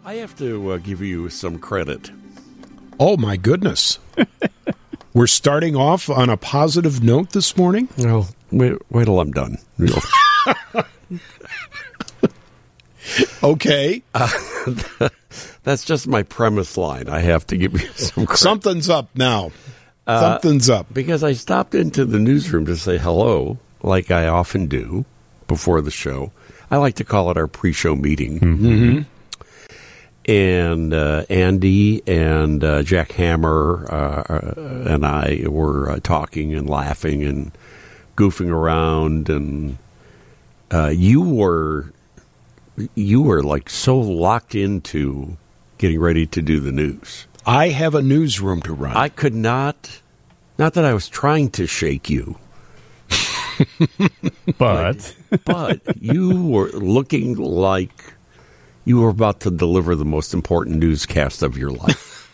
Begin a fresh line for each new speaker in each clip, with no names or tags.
I have to give you some credit.
Oh, my goodness. We're starting off on a positive note this morning?
No, wait till I'm done.
Okay.
That's just my premise line. I have to give you some credit.
Something's up now. Something's up.
Because I stopped into the newsroom to say hello, like I often do before the show. I like to call it our pre-show meeting.
Mm-hmm.
And Andy and Jack Hammer and I were talking and laughing and goofing around, and you were like so locked into getting ready to do the news.
I have a newsroom to run.
I could not that I was trying to shake you,
but
you were looking like you were about to deliver the most important newscast of your life.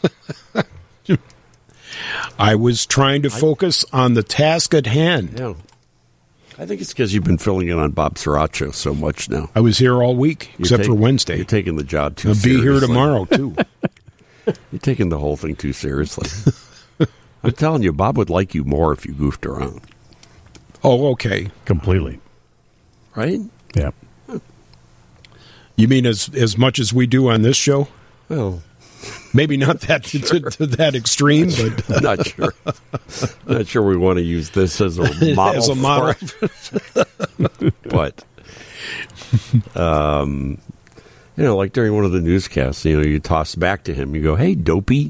I was trying to focus on the task at hand.
Yeah. I think it's because you've been filling in on Bob Sriracha so much now.
I was here all week, except for Wednesday.
You're taking the job too
I'll
seriously.
be here tomorrow, too.
You're taking the whole thing too seriously. I'm telling you, Bob would like you more if you goofed around.
Oh, okay.
Completely.
Right?
Yeah.
You mean as much as we do on this show?
Well,
maybe not that to that extreme, but
I'm not sure. Not sure we want to use this as a model.
As a model.
But, like during one of the newscasts, you toss back to him. You go, "Hey, dopey."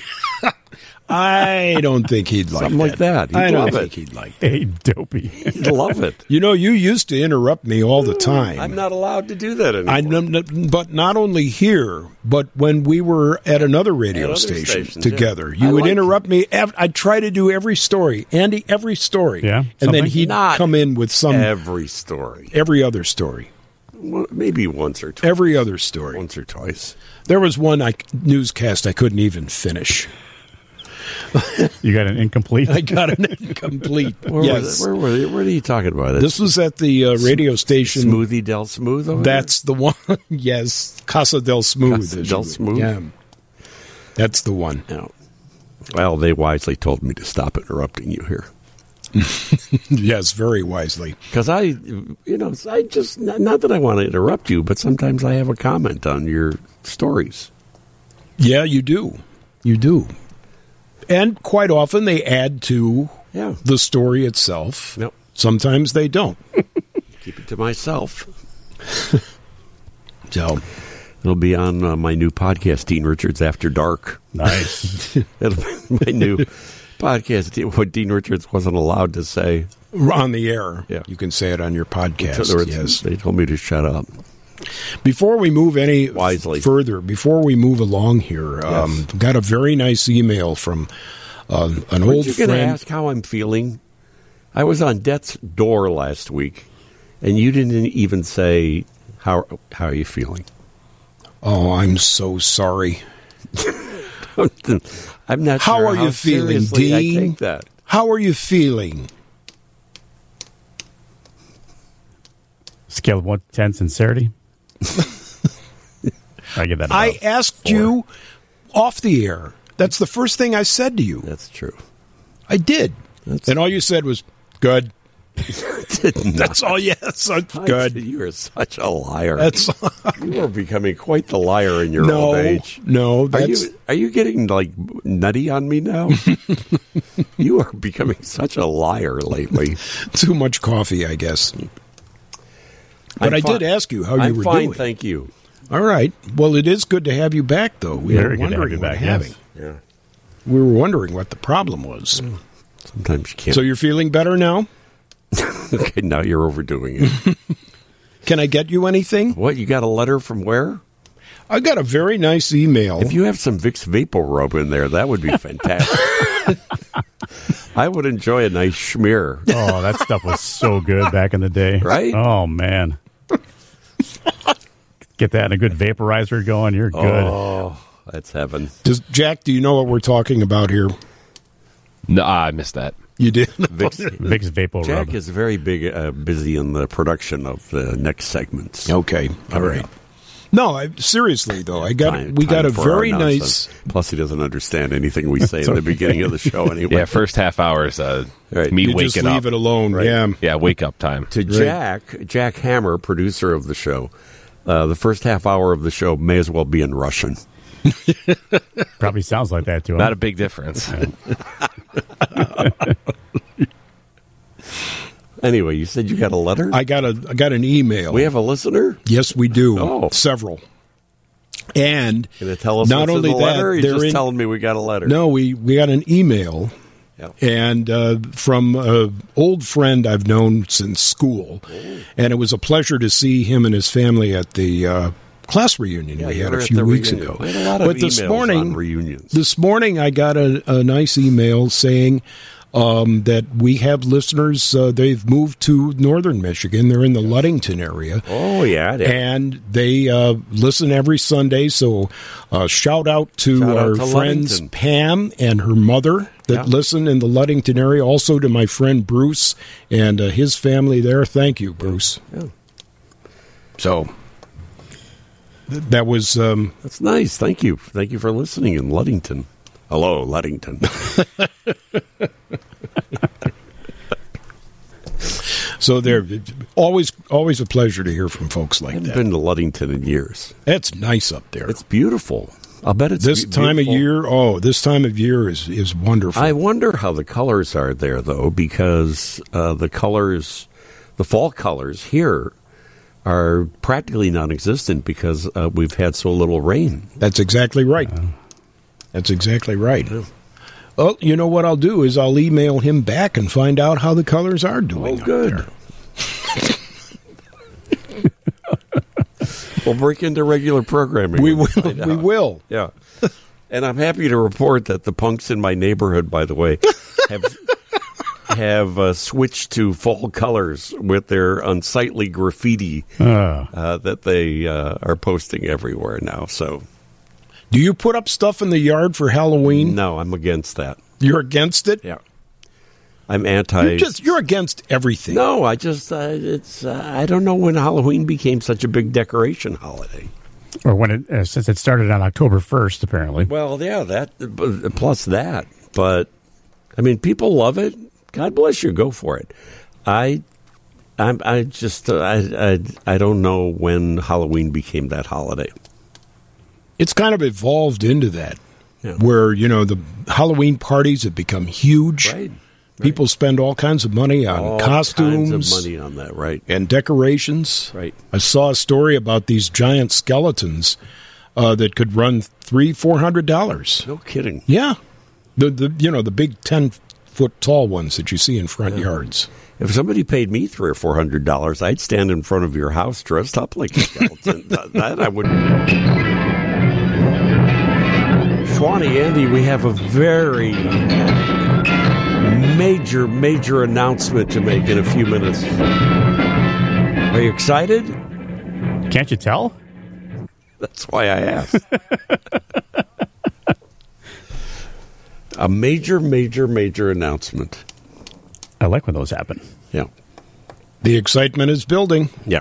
I don't think he'd like
something like that.
I don't think he'd like that.
Hey, dopey.
He'd love it.
You used to interrupt me all the time.
I'm not allowed to do that anymore.
But not only here, but when we were at another radio station together, you would interrupt me. I'd try to do every story, Andy, every story.
Yeah,
and then he'd come in with some
every story,
every other story.
Well, maybe once or twice.
Every other story,
once or twice.
There was one newscast I couldn't even finish.
You got an incomplete?
I got an incomplete. Yes.
Where are you talking about?
This was at the radio station.
Smoothie Del Smooth over
That's
there?
the one. Yes. Casa del Smooth.
Casa del Smooth?
Yeah. That's the one.
Yeah. Well, they wisely told me to stop interrupting you here.
Yes, very wisely.
Because I just, not that I want to interrupt you, but sometimes I have a comment on your stories.
Yeah, you do. You do. And quite often they add to the story itself.
Yep.
Sometimes they don't.
Keep it to myself.
So
it'll be on my new podcast, Dean Richards After Dark.
Nice.
It'll be my new podcast, what Dean Richards wasn't allowed to say.
On the air.
Yeah.
You can say it on your podcast. Yes.
They told me to shut up.
Before we move any
further,
before we move along here, got a very nice email from an old
you
friend.
going to ask how I'm feeling? I was on death's door last week, and you didn't even say, how are you feeling?
Oh, I'm so sorry.
I'm not
how
sure
are you feeling,
seriously
Dean?
I take that.
How are you feeling?
Scale of 1 to 10, sincerity. I get that.
I asked
4.
you off the air. That's the first thing I said to you.
That's true.
I did. And all you said was, good.
That's
all, yes. Good.
You are such a liar. You are becoming quite the liar in your old age.
No,
Are you getting, nutty on me now? You are becoming such a liar lately.
Too much coffee, I guess. But I did ask you how you were
doing.
doing.
Thank you.
All right. Well, it is good to have you back, though. We were wondering what happened.
Yeah.
We were wondering what the problem was.
Sometimes you can't.
So you're feeling better now?
Okay, now you're overdoing it.
Can I get you anything?
What, you got a letter from where?
I got a very nice email.
If you have some Vicks Vapor Rub in there, that would be fantastic. I would enjoy a nice schmear.
Oh, that stuff was so good back in the day.
Right?
Oh, man. Get that in a good vaporizer going, you're good.
Oh, that's heaven.
Jack, do you know what we're talking about here?
No, I missed that.
You did?
Vicks Vapor Rub.
Jack is very busy in the production of the next segments.
Okay. All right. No, seriously though, we got a very nice.
Plus, he doesn't understand anything we say at the beginning of the show anyway.
Yeah, first half hour is
right.
me
you
waking
just
up.
Leave it alone. Right.
Yeah, wake up time.
To Jack Hammer, producer of the show, the first half hour of the show may as well be in Russian.
Probably sounds like that to him.
Not a big difference.
Anyway, you said you got a letter?
I got an email.
We have a listener?
Yes, we do.
Oh.
Several. And
can it tell us
not
what's
only
in the letter, or
that,
just telling me we got a letter?
No, we got an email.
Yep.
And from an old friend I've known since school. Oh. And it was a pleasure to see him and his family at the class reunion we had a few weeks ago.
We had a lot of emails on reunions.
This morning I got a nice email saying that we have listeners. They've moved to northern Michigan. They're in the Ludington area.
Oh, yeah.
And they listen every Sunday. So shout out to our friends
Ludington.
Pam and her mother that listen in the Ludington area. Also to my friend Bruce and his family there. Thank you, Bruce.
Yeah.
So that was...
That's nice. Thank you. Thank you for listening in Ludington. Hello, Ludington.
So they're always a pleasure to hear from folks like
I haven't
that.
been to Ludington in years.
It's nice up there.
It's beautiful. I'll bet it's
this time
beautiful.
of year. Oh, this time of year is wonderful.
I wonder how the colors are there, though, because the fall colors here are practically non-existent because we've had so little rain.
That's exactly right. That's exactly right. Well, you know what I'll do is I'll email him back and find out how the colors are doing.
Oh, good.
Up there.
We'll break into regular programming.
We will. We will.
Yeah. And I'm happy to report that the punks in my neighborhood, by the way, have switched to fall colors with their unsightly graffiti that they are posting everywhere now. So,
do you put up stuff in the yard for Halloween?
No, I'm against that.
You're against it?
Yeah. I'm anti.
You're against everything.
No, I just I don't know when Halloween became such a big decoration holiday.
Or when since it started on October 1st, apparently.
Well, yeah, that plus that. But I mean, people love it. God bless you. Go for it. I don't know when Halloween became that holiday.
It's kind of evolved into that, where the Halloween parties have become huge.
Right.
People spend all kinds of money on costumes,
kinds of money on that, right?
And decorations.
Right. I
saw a story about these giant skeletons that could run $300-400.
No kidding.
Yeah, the big 10-foot tall ones that you see in front yards.
If somebody paid me $300 or $400, I'd stand in front of your house dressed up like a skeleton. that I would. Schwani, Andy, we have a very major announcement to make in a few minutes. Are you excited?
Can't you tell?
That's why I asked. A major announcement.
I like when those happen.
Yeah.
The excitement is building.
Yeah.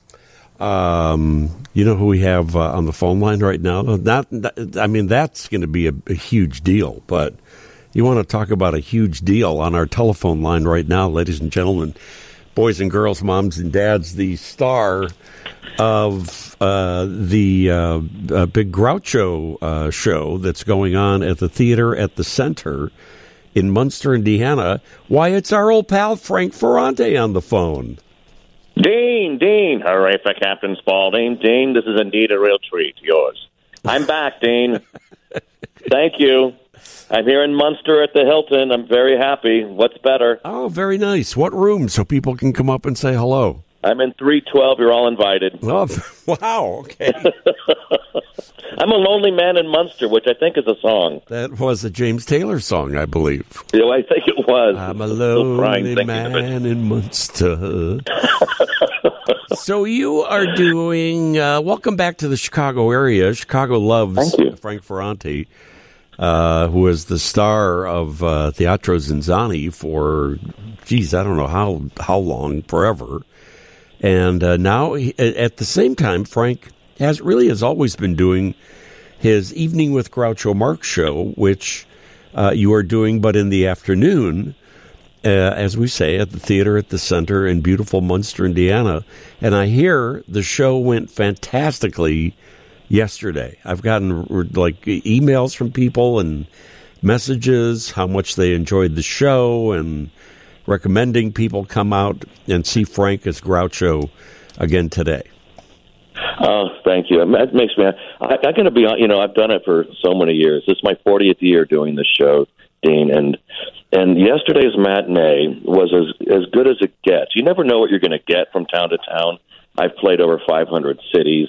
You know who we have on the phone line right now? I mean, that's going to be a huge deal, but you want to talk about a huge deal on our telephone line right now, ladies and gentlemen, boys and girls, moms and dads, the star of the Big Groucho show that's going on at the theater at the Center in Munster, Indiana. Why, it's our old pal Frank Ferrante on the phone.
Dean, hooray for Captain Spaulding. Dean, this is indeed a real treat, yours. I'm back, Dean. Thank you. I'm here in Munster at the Hilton. I'm very happy. What's better?
Oh, very nice. What room so people can come up and say hello?
I'm in 312. You're all invited.
Oh, wow, okay.
I'm a lonely man in Munster, which I think is a song.
That was a James Taylor song, I believe.
Yeah, I think it was.
I'm a lonely man in Munster. So you are doing, welcome back to the Chicago area. Chicago loves Frank Ferrante, who is the star of Teatro Zinzanni for, I don't know how long, forever. And now, at the same time, Frank has always been doing his Evening with Groucho Marx show, which you are doing, but in the afternoon, as we say, at the theater at the center in beautiful Munster, Indiana. And I hear the show went fantastically yesterday. I've gotten like emails from people and messages, how much they enjoyed the show, and recommending people come out and see Frank as Groucho again today.
Oh, thank you. It makes me. I got to be. I've done it for so many years. This is my 40th year doing this show, Dean, and yesterday's matinee was as good as it gets. You never know what you're going to get from town to town. I've played over 500 cities,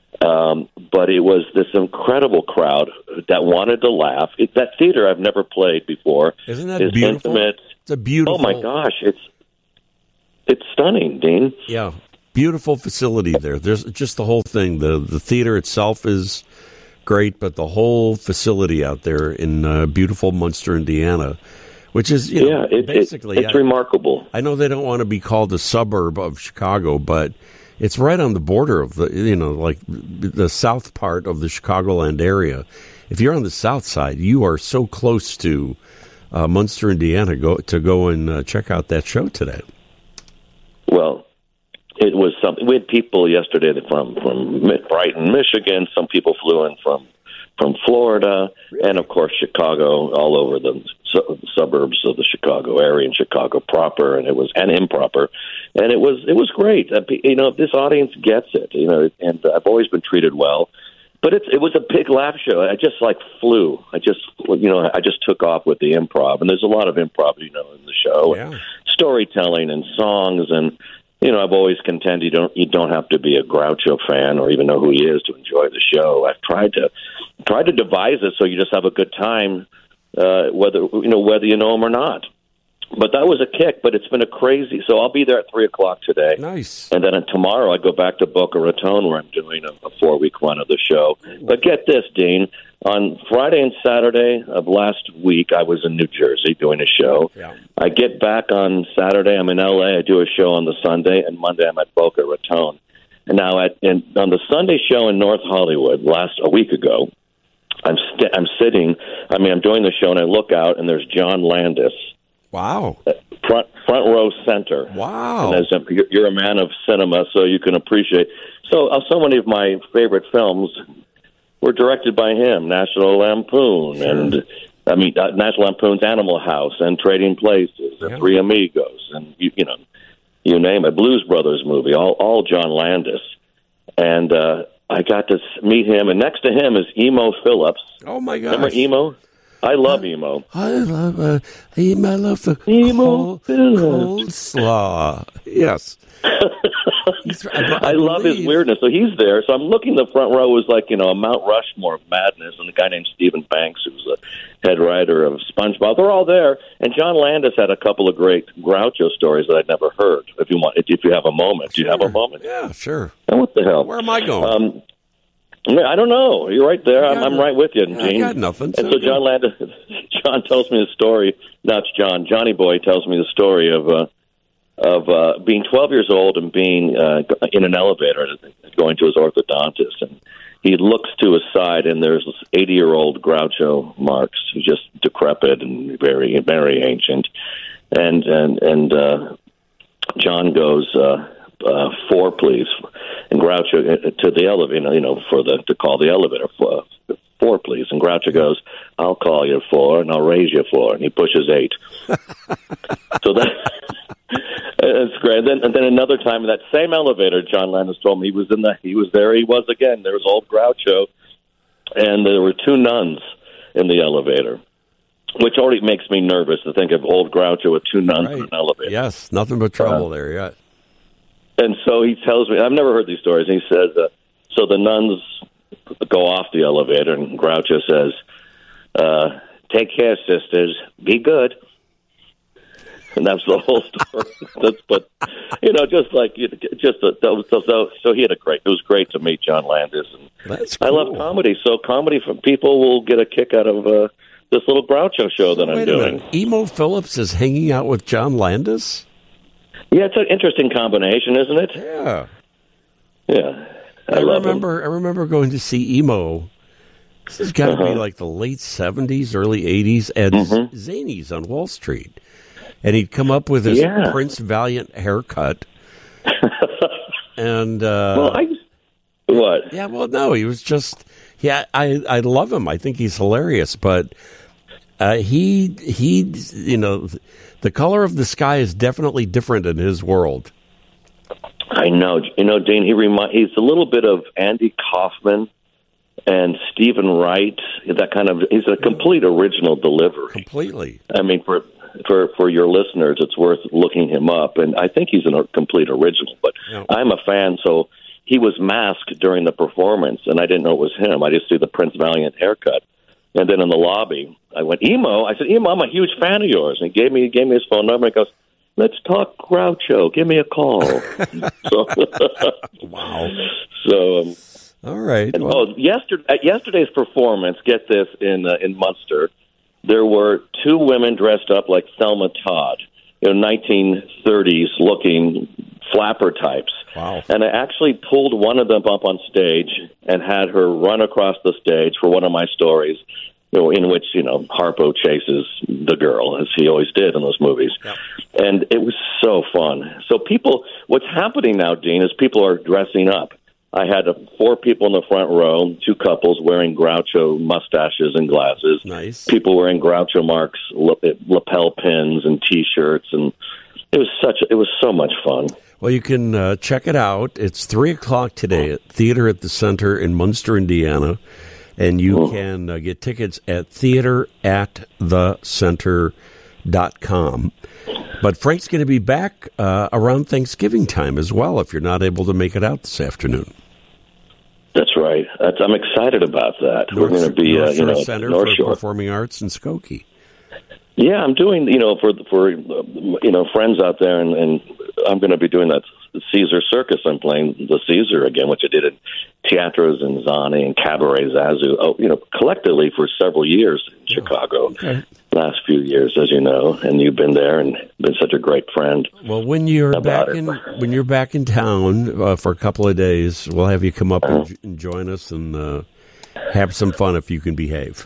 but it was this incredible crowd that wanted to laugh. That theater I've never played before.
Isn't that beautiful?
Intimate.
It's a beautiful.
Oh my gosh, it's stunning, Dean.
Yeah. Beautiful facility there. There's just the whole thing. The theater itself is great, but the whole facility out there in beautiful Munster, Indiana, which is basically
it's remarkable.
I know they don't want to be called a suburb of Chicago, but it's right on the border of the south part of the Chicagoland area. If you're on the south side, you are so close to Munster, Indiana. Go and check out that show today.
Well, it was something. We had people yesterday from Brighton, Michigan. Some people flew in from Florida, and of course Chicago, all over the suburbs of the Chicago area and Chicago proper, and improper, and it was great. This audience gets it. And I've always been treated well, but it was a big laugh show. I just flew. I just took off with the improv, and there's a lot of improv, in the show,
yeah.
Storytelling and songs and. I've always contended you don't have to be a Groucho fan or even know who he is to enjoy the show. I've tried to devise it so you just have a good time, whether you know him or not. But that was a kick. But it's been a crazy. So I'll be there at 3:00 today.
Nice.
And then tomorrow I go back to Boca Raton where I'm doing a 4-week run of the show. But get this, Dean. On Friday and Saturday of last week, I was in New Jersey doing a show.
Yeah.
I get back on Saturday. I'm in L.A. I do a show on the Sunday, and Monday I'm at Boca Raton. And now on the Sunday show in North Hollywood a week ago, I'm doing the show, and I look out, and there's John Landis.
Wow.
Front row center.
Wow.
And you're a man of cinema, so you can appreciate. So many of my favorite films were directed by him. National Lampoon,
sure.
and National Lampoon's Animal House and Trading Places, and Three Amigos, and you name it. Blues Brothers movie, all John Landis. And I got to meet him, and next to him is Emo Phillips.
Oh my gosh.
Remember Emo? I love Emo.
I love the
Emo
coleslaw. Yes.
I love his weirdness. So he's there. So I'm looking. The front row was like, a Mount Rushmore of madness. And a guy named Stephen Banks, who's a head writer of SpongeBob. They're all there. And John Landis had a couple of great Groucho stories that I'd never heard. If you have a moment. Do you have a moment?
Yeah, sure.
And what the hell?
Where am I going?
I don't know. You're right there. I'm right with you, Gene.
I got nothing.
And so John tells me the story. Not John. Johnny Boy tells me the story of being 12 years old and being in an elevator going to his orthodontist. And he looks to his side, and there's this 80-year-old Groucho Marx, who's just decrepit and very, very ancient. And John goes, 4, please. And Groucho to the elevator, to call the elevator, 4, please. And Groucho goes, I'll call you 4, and I'll raise you 4. And he pushes 8. So that's great. And then another time in that same elevator, John Landis told me he was there. He was again. There was old Groucho, and there were 2 nuns in the elevator, which already makes me nervous to think of old Groucho with 2 nuns in an elevator.
Yes, nothing but trouble there. Yeah.
And so he tells me, I've never heard these stories, and he says, so the nuns go off the elevator, and Groucho says, take care, sisters, be good. And that's the whole story. So he had it was great to meet John Landis. And
that's cool.
I love comedy, so comedy from people will get a kick out of this little Groucho show that I'm doing.
Emo Phillips is hanging out with John Landis?
Yeah, it's an interesting combination, isn't it?
Yeah.
Yeah. I love him.
I remember going to see Emo. This has got to be like the late 70s, early 80s at Zany's on Wall Street. And he'd come up with his Prince Valiant haircut. And
what?
Yeah, well, no, he was just. Yeah, I love him. I think he's hilarious. But he, the color of the sky is definitely different in his world.
I know. Dean. He's a little bit of Andy Kaufman and Stephen Wright. He's a complete original delivery.
Completely.
I mean, for your listeners, it's worth looking him up, and I think he's a complete original. But I'm a fan, so he was masked during the performance, and I didn't know it was him. I just see the Prince Valiant haircut, and then in the lobby, I went, Emo. I said, Emo, I'm a huge fan of yours, and he gave me his phone number. And he goes, let's talk Groucho. Give me a call.
Wow.
So.
All right.
And, yesterday's performance, get this, in Munster, there were two women dressed up like Thelma Todd, 1930s looking flapper types.
Wow.
And I actually pulled one of them up on stage and had her run across the stage for one of my stories, in which, Harpo chases the girl, as he always did in those movies. Yep. And it was so fun. So what's happening now, Dean, is people are dressing up. I had 4 people in the front row, 2 couples wearing Groucho mustaches and glasses.
Nice.
People wearing Groucho Marx lapel pins and T-shirts, and it was so much fun.
Well, you can check it out. It's 3:00 today at Theater at the Center in Munster, Indiana, and you can get tickets at theateratthecenter.com. But Frank's going to be back around Thanksgiving time as well, if you're not able to make it out this afternoon.
That's right. I'm excited about that. We're going to be
North Shore Center
North
for
Shore
Performing Arts in Skokie.
Yeah, I'm doing, for friends out there, and I'm going to be doing that Caesar Circus. I'm playing the Caesar again, which I did at Teatro Zanzani and Cabaret Zazu, collectively for several years in Chicago. Okay. Last few years, as you know, and you've been there and been such a great friend.
Well, when you're back in town for a couple of days, we'll have you come up and join us and have some fun if you can behave.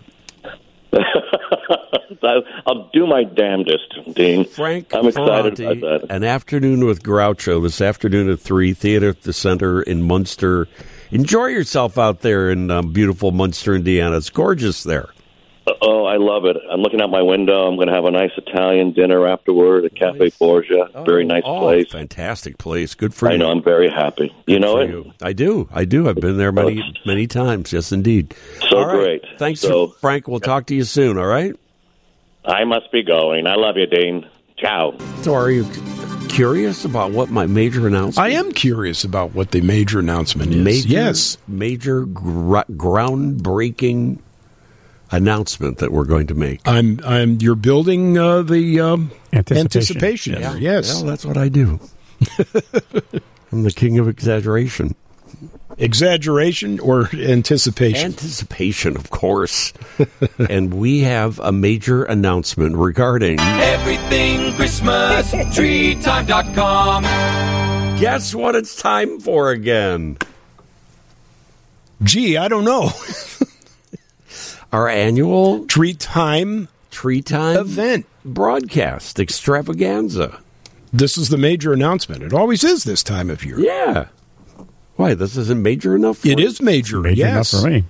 I'll do my damnedest, Dean.
Frank,
I'm excited about that.
An Afternoon with Groucho this afternoon at 3, Theater at the Center in Munster. Enjoy yourself out there in beautiful Munster, Indiana. It's gorgeous there.
Oh, I love it. I'm looking out my window. I'm going to have a nice Italian dinner afterward at Cafe Borgia. Very nice place.
Fantastic place. Good for you.
I know. I'm very happy. You know it?
I do. I've been there many times. Yes, indeed.
So
all right.
Great.
Thanks, Frank. We'll talk to you soon, all right?
I must be going. I love you, Dean. Ciao.
So are you curious about what my major announcement
I am curious about what the major announcement is.
Major groundbreaking announcement that we're going to make.
You're building the anticipation.
Yeah.
Yes.
Well, that's what I do. I'm the king of exaggeration.
Exaggeration or anticipation?
Anticipation, of course. And we have a major announcement regarding
everything Christmas, treetime.com.
Guess what it's time for again?
Gee, I don't know.
Our annual
Tree Time
event broadcast extravaganza. This
is the major announcement. It always is this time of year.
Yeah. Why, this isn't major enough for
you? It is major
enough for me.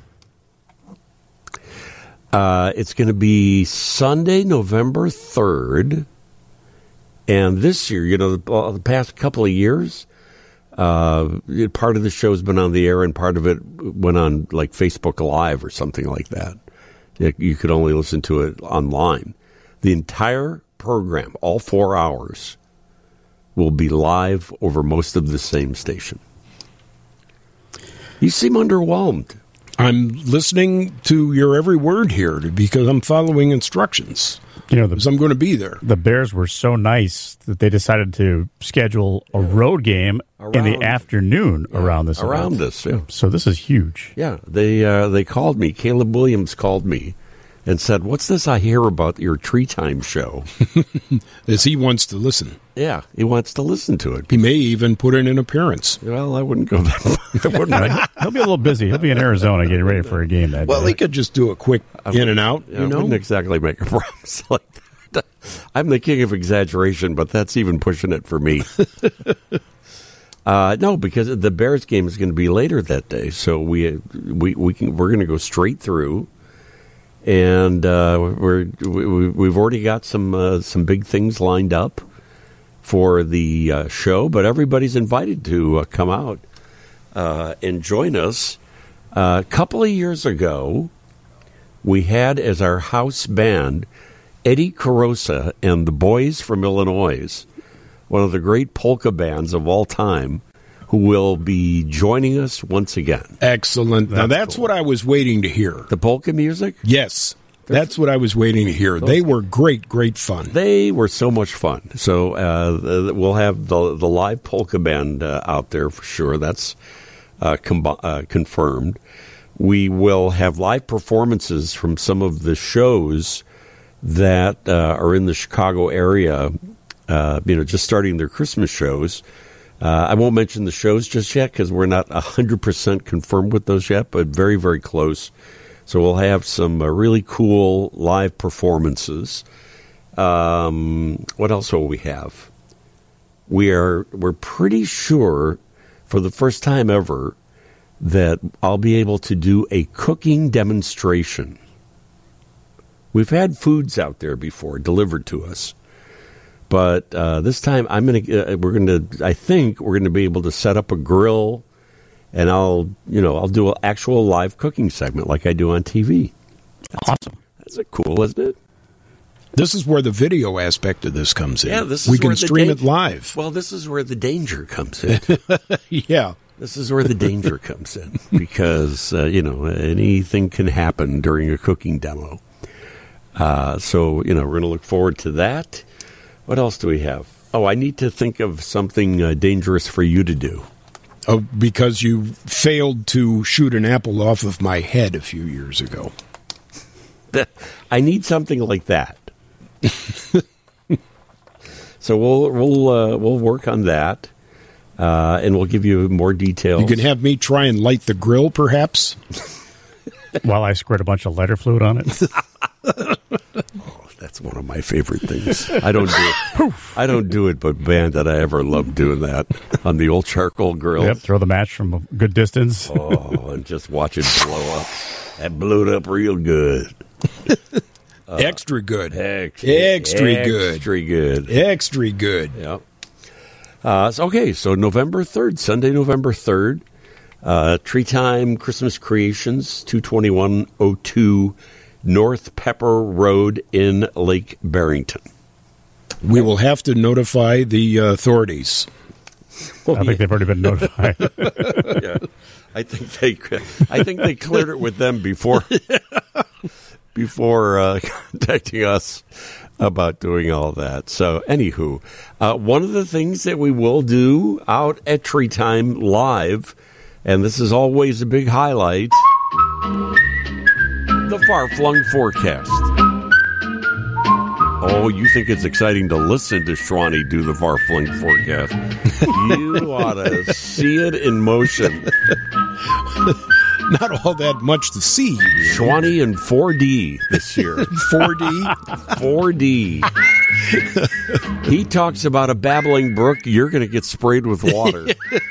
It's going to be Sunday, November 3rd. And this year, the past couple of years, part of the show's been on the air and part of it went on like Facebook Live or something like that. You could only listen to it online. The entire program, all 4 hours, will be live over most of the same station. You seem underwhelmed.
I'm listening to your every word here because I'm following instructions. Because I'm going to be there.
The Bears were so nice that they decided to schedule a road game in the afternoon around this event.
Yeah.
So this is huge.
Yeah, they called me. Caleb Williams called me and said, "What's this I hear about your Tree Time show?"
As he wants to listen.
Yeah, he wants to listen to it.
He may even put in an appearance.
Well, I wouldn't go that far. I wouldn't.
He'll be a little busy. He'll be in Arizona getting ready for a game that
Well,
day.
he could just do a quick in and out,
I wouldn't exactly make a promise like that. I'm the king of exaggeration, but that's even pushing it for me. No, because the Bears game is going to be later that day, so we're going to go straight through, and we've already got some big things lined up for the show, but everybody's invited to come out and join us. A couple of years ago, we had as our house band Eddie Carosa and the Boys from Illinois, one of the great polka bands of all time, who will be joining us once again.
Excellent. Now, that's cool. What I was waiting to hear.
The polka music?
Yes. That's what I was waiting to hear. They were great fun.
They were so much fun. So we'll have the live polka band out there for sure. That's confirmed. We will have live performances from some of the shows that are in the Chicago area, just starting their Christmas shows. I won't mention the shows just yet because we're not 100% confirmed with those yet, but very, very close. So we'll have some really cool live performances. What else will we have? We're pretty sure for the first time ever that I'll be able to do a cooking demonstration. We've had foods out there before delivered to us, but this time I think we're gonna be able to set up a grill. And I'll do an actual live cooking segment like I do on TV.
That's awesome.
That's cool, isn't it?
This is where the video aspect of this comes in.
Yeah,
we can stream it live.
Well, this is where the danger comes in.
Yeah.
This is where the danger comes in because, anything can happen during a cooking demo. So, we're going to look forward to that. What else do we have? Oh, I need to think of something dangerous for you to do.
Oh, because you failed to shoot an apple off of my head a few years ago.
I need something like that. So we'll work on that, and we'll give you more details.
You can have me try and light the grill, perhaps,
while I squirt a bunch of lighter fluid on it.
That's one of my favorite things. I don't do it, but man, did I ever love doing that on the old charcoal grill.
Yep, throw the match from a good distance.
Oh, and just watch it blow up. That blew it up real good.
Extra good.
Extra good. Yep. So November 3rd, Sunday, November 3rd, Tree Time Christmas Creations, 22102 North Pepper Road in Lake Barrington.
We will have to notify the authorities.
I think they've already been notified.
Yeah, I think they cleared it with them before contacting us about doing all that. So, anywho, one of the things that we will do out at Tree Time Live, and this is always a big highlight, the far-flung forecast. Oh, you think it's exciting to listen to Shwani do the far-flung forecast. You ought to see it in motion.
Not all that much to see.
Shwani in 4D this year.
4D?
4D. He talks about a babbling brook. You're going to get sprayed with water.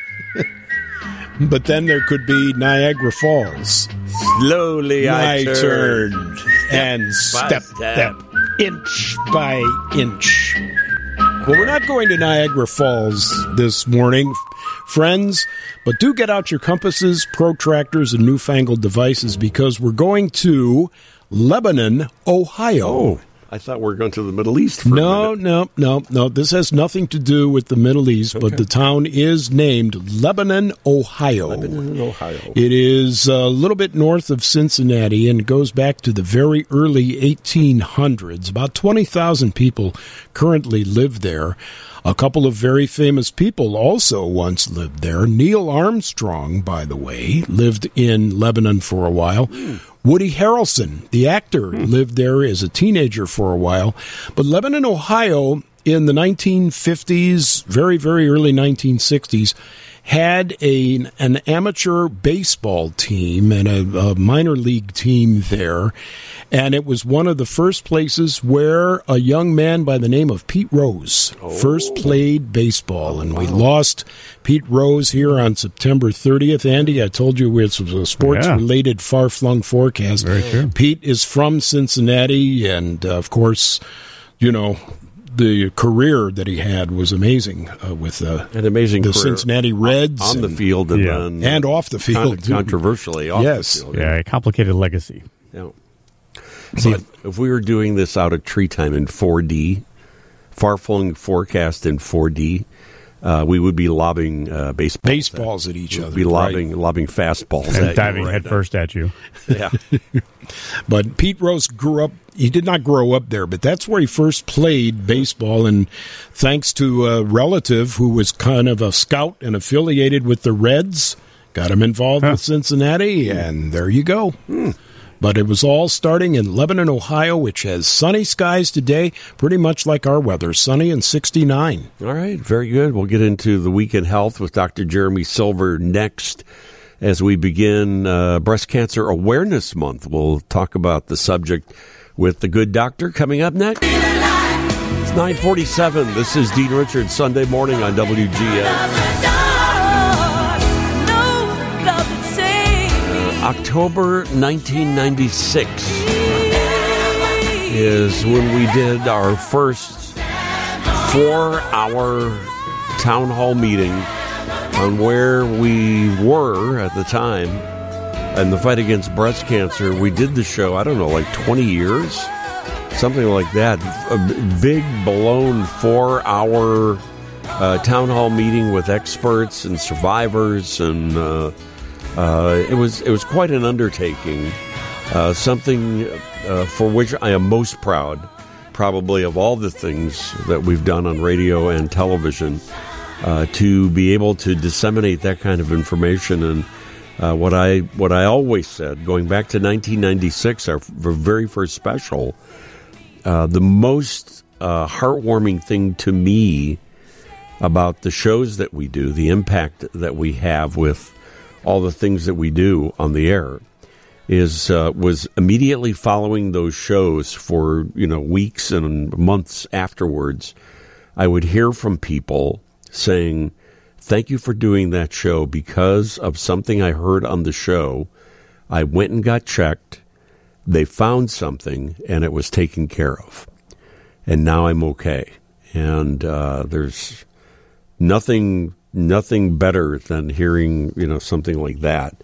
But then there could be Niagara Falls.
Slowly I turned.
And step, inch by inch. Well, we're not going to Niagara Falls this morning, friends, but do get out your compasses, protractors, and newfangled devices because we're going to Lebanon, Ohio.
Oh, I thought we were going to the Middle East for a minute.
No. This has nothing to do with the Middle East, but the town is named Lebanon, Ohio.
Lebanon, Ohio.
It is a little bit north of Cincinnati and goes back to the very early 1800s. About 20,000 people currently live there. A couple of very famous people also once lived there. Neil Armstrong, by the way, lived in Lebanon for a while. Woody Harrelson, the actor, lived there as a teenager for a while. But Lebanon, Ohio, in the 1950s, very, very early 1960s, had an amateur baseball team and a minor league team there. And it was one of the first places where a young man by the name of Pete Rose first played baseball. And we lost Pete Rose here on September 30th. Andy, I told you it was a sports-related far-flung forecast.
Very true.
Pete is from Cincinnati, and, of course, the career that he had was amazing with
an amazing
the
career
Cincinnati Reds
on the field and
off the field,
controversially off the field.
Yeah, a complicated legacy.
Yeah. See, if we were doing this out at Tree Time in 4D, far-flung forecast in 4D, we would be lobbing baseballs
at each other.
We'd be lobbing fastballs
and
at
diving
you right
headfirst at you.
Yeah.
But Pete Rose grew up. He did not grow up there, but that's where he first played baseball. And thanks to a relative who was kind of a scout and affiliated with the Reds, got him involved with Cincinnati, and there you go. But it was all starting in Lebanon, Ohio, which has sunny skies today, pretty much like our weather, sunny and 69.
All right, very good. We'll get into the Week in Health with Dr. Jeremy Silver next as we begin Breast Cancer Awareness Month. We'll talk about the subject with the good doctor coming up next. It's 9:47. This is Dean Richards, Sunday morning on WGN. October 1996 is when we did our first 4-hour town hall meeting on where we were at the time and the fight against breast cancer. We did the show, I don't know, like 20 years? Something like that. A big, blown 4-hour town hall meeting with experts and survivors, and it was quite an undertaking, something for which I am most proud, probably of all the things that we've done on radio and television, to be able to disseminate that kind of information. And what I always said, going back to 1996, our very first special, the most heartwarming thing to me about the shows that we do, the impact that we have with all the things that we do on the air, was immediately following those shows for weeks and months afterwards. I would hear from people saying, "Thank you for doing that show. Because of something I heard on the show, I went and got checked. They found something, and it was taken care of. And now I'm okay." And there's nothing better than hearing something like that.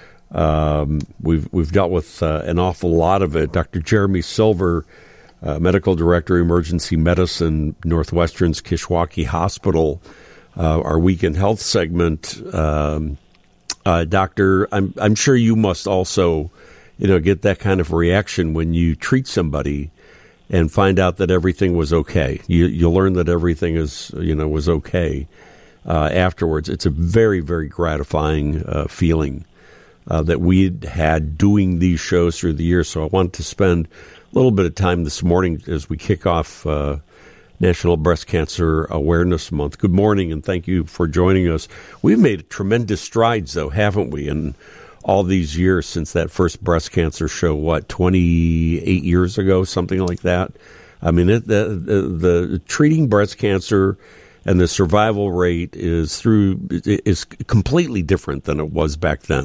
We've dealt with an awful lot of it. Dr. Jeremy Silver, Medical Director, Emergency Medicine, Northwestern's Kishwaukee Hospital, our Week in Health segment. Doctor, I'm sure you must also get that kind of reaction when you treat somebody and find out that everything was okay. You learn that everything was okay. Afterwards, it's a very, very gratifying feeling that we had doing these shows through the years. So I wanted to spend a little bit of time this morning as we kick off National Breast Cancer Awareness Month. Good morning, and thank you for joining us. We've made tremendous strides, though, haven't we, in all these years since that first breast cancer show, 28 years ago, something like that? I mean, the treating breast cancer and the survival rate is completely different than it was back then.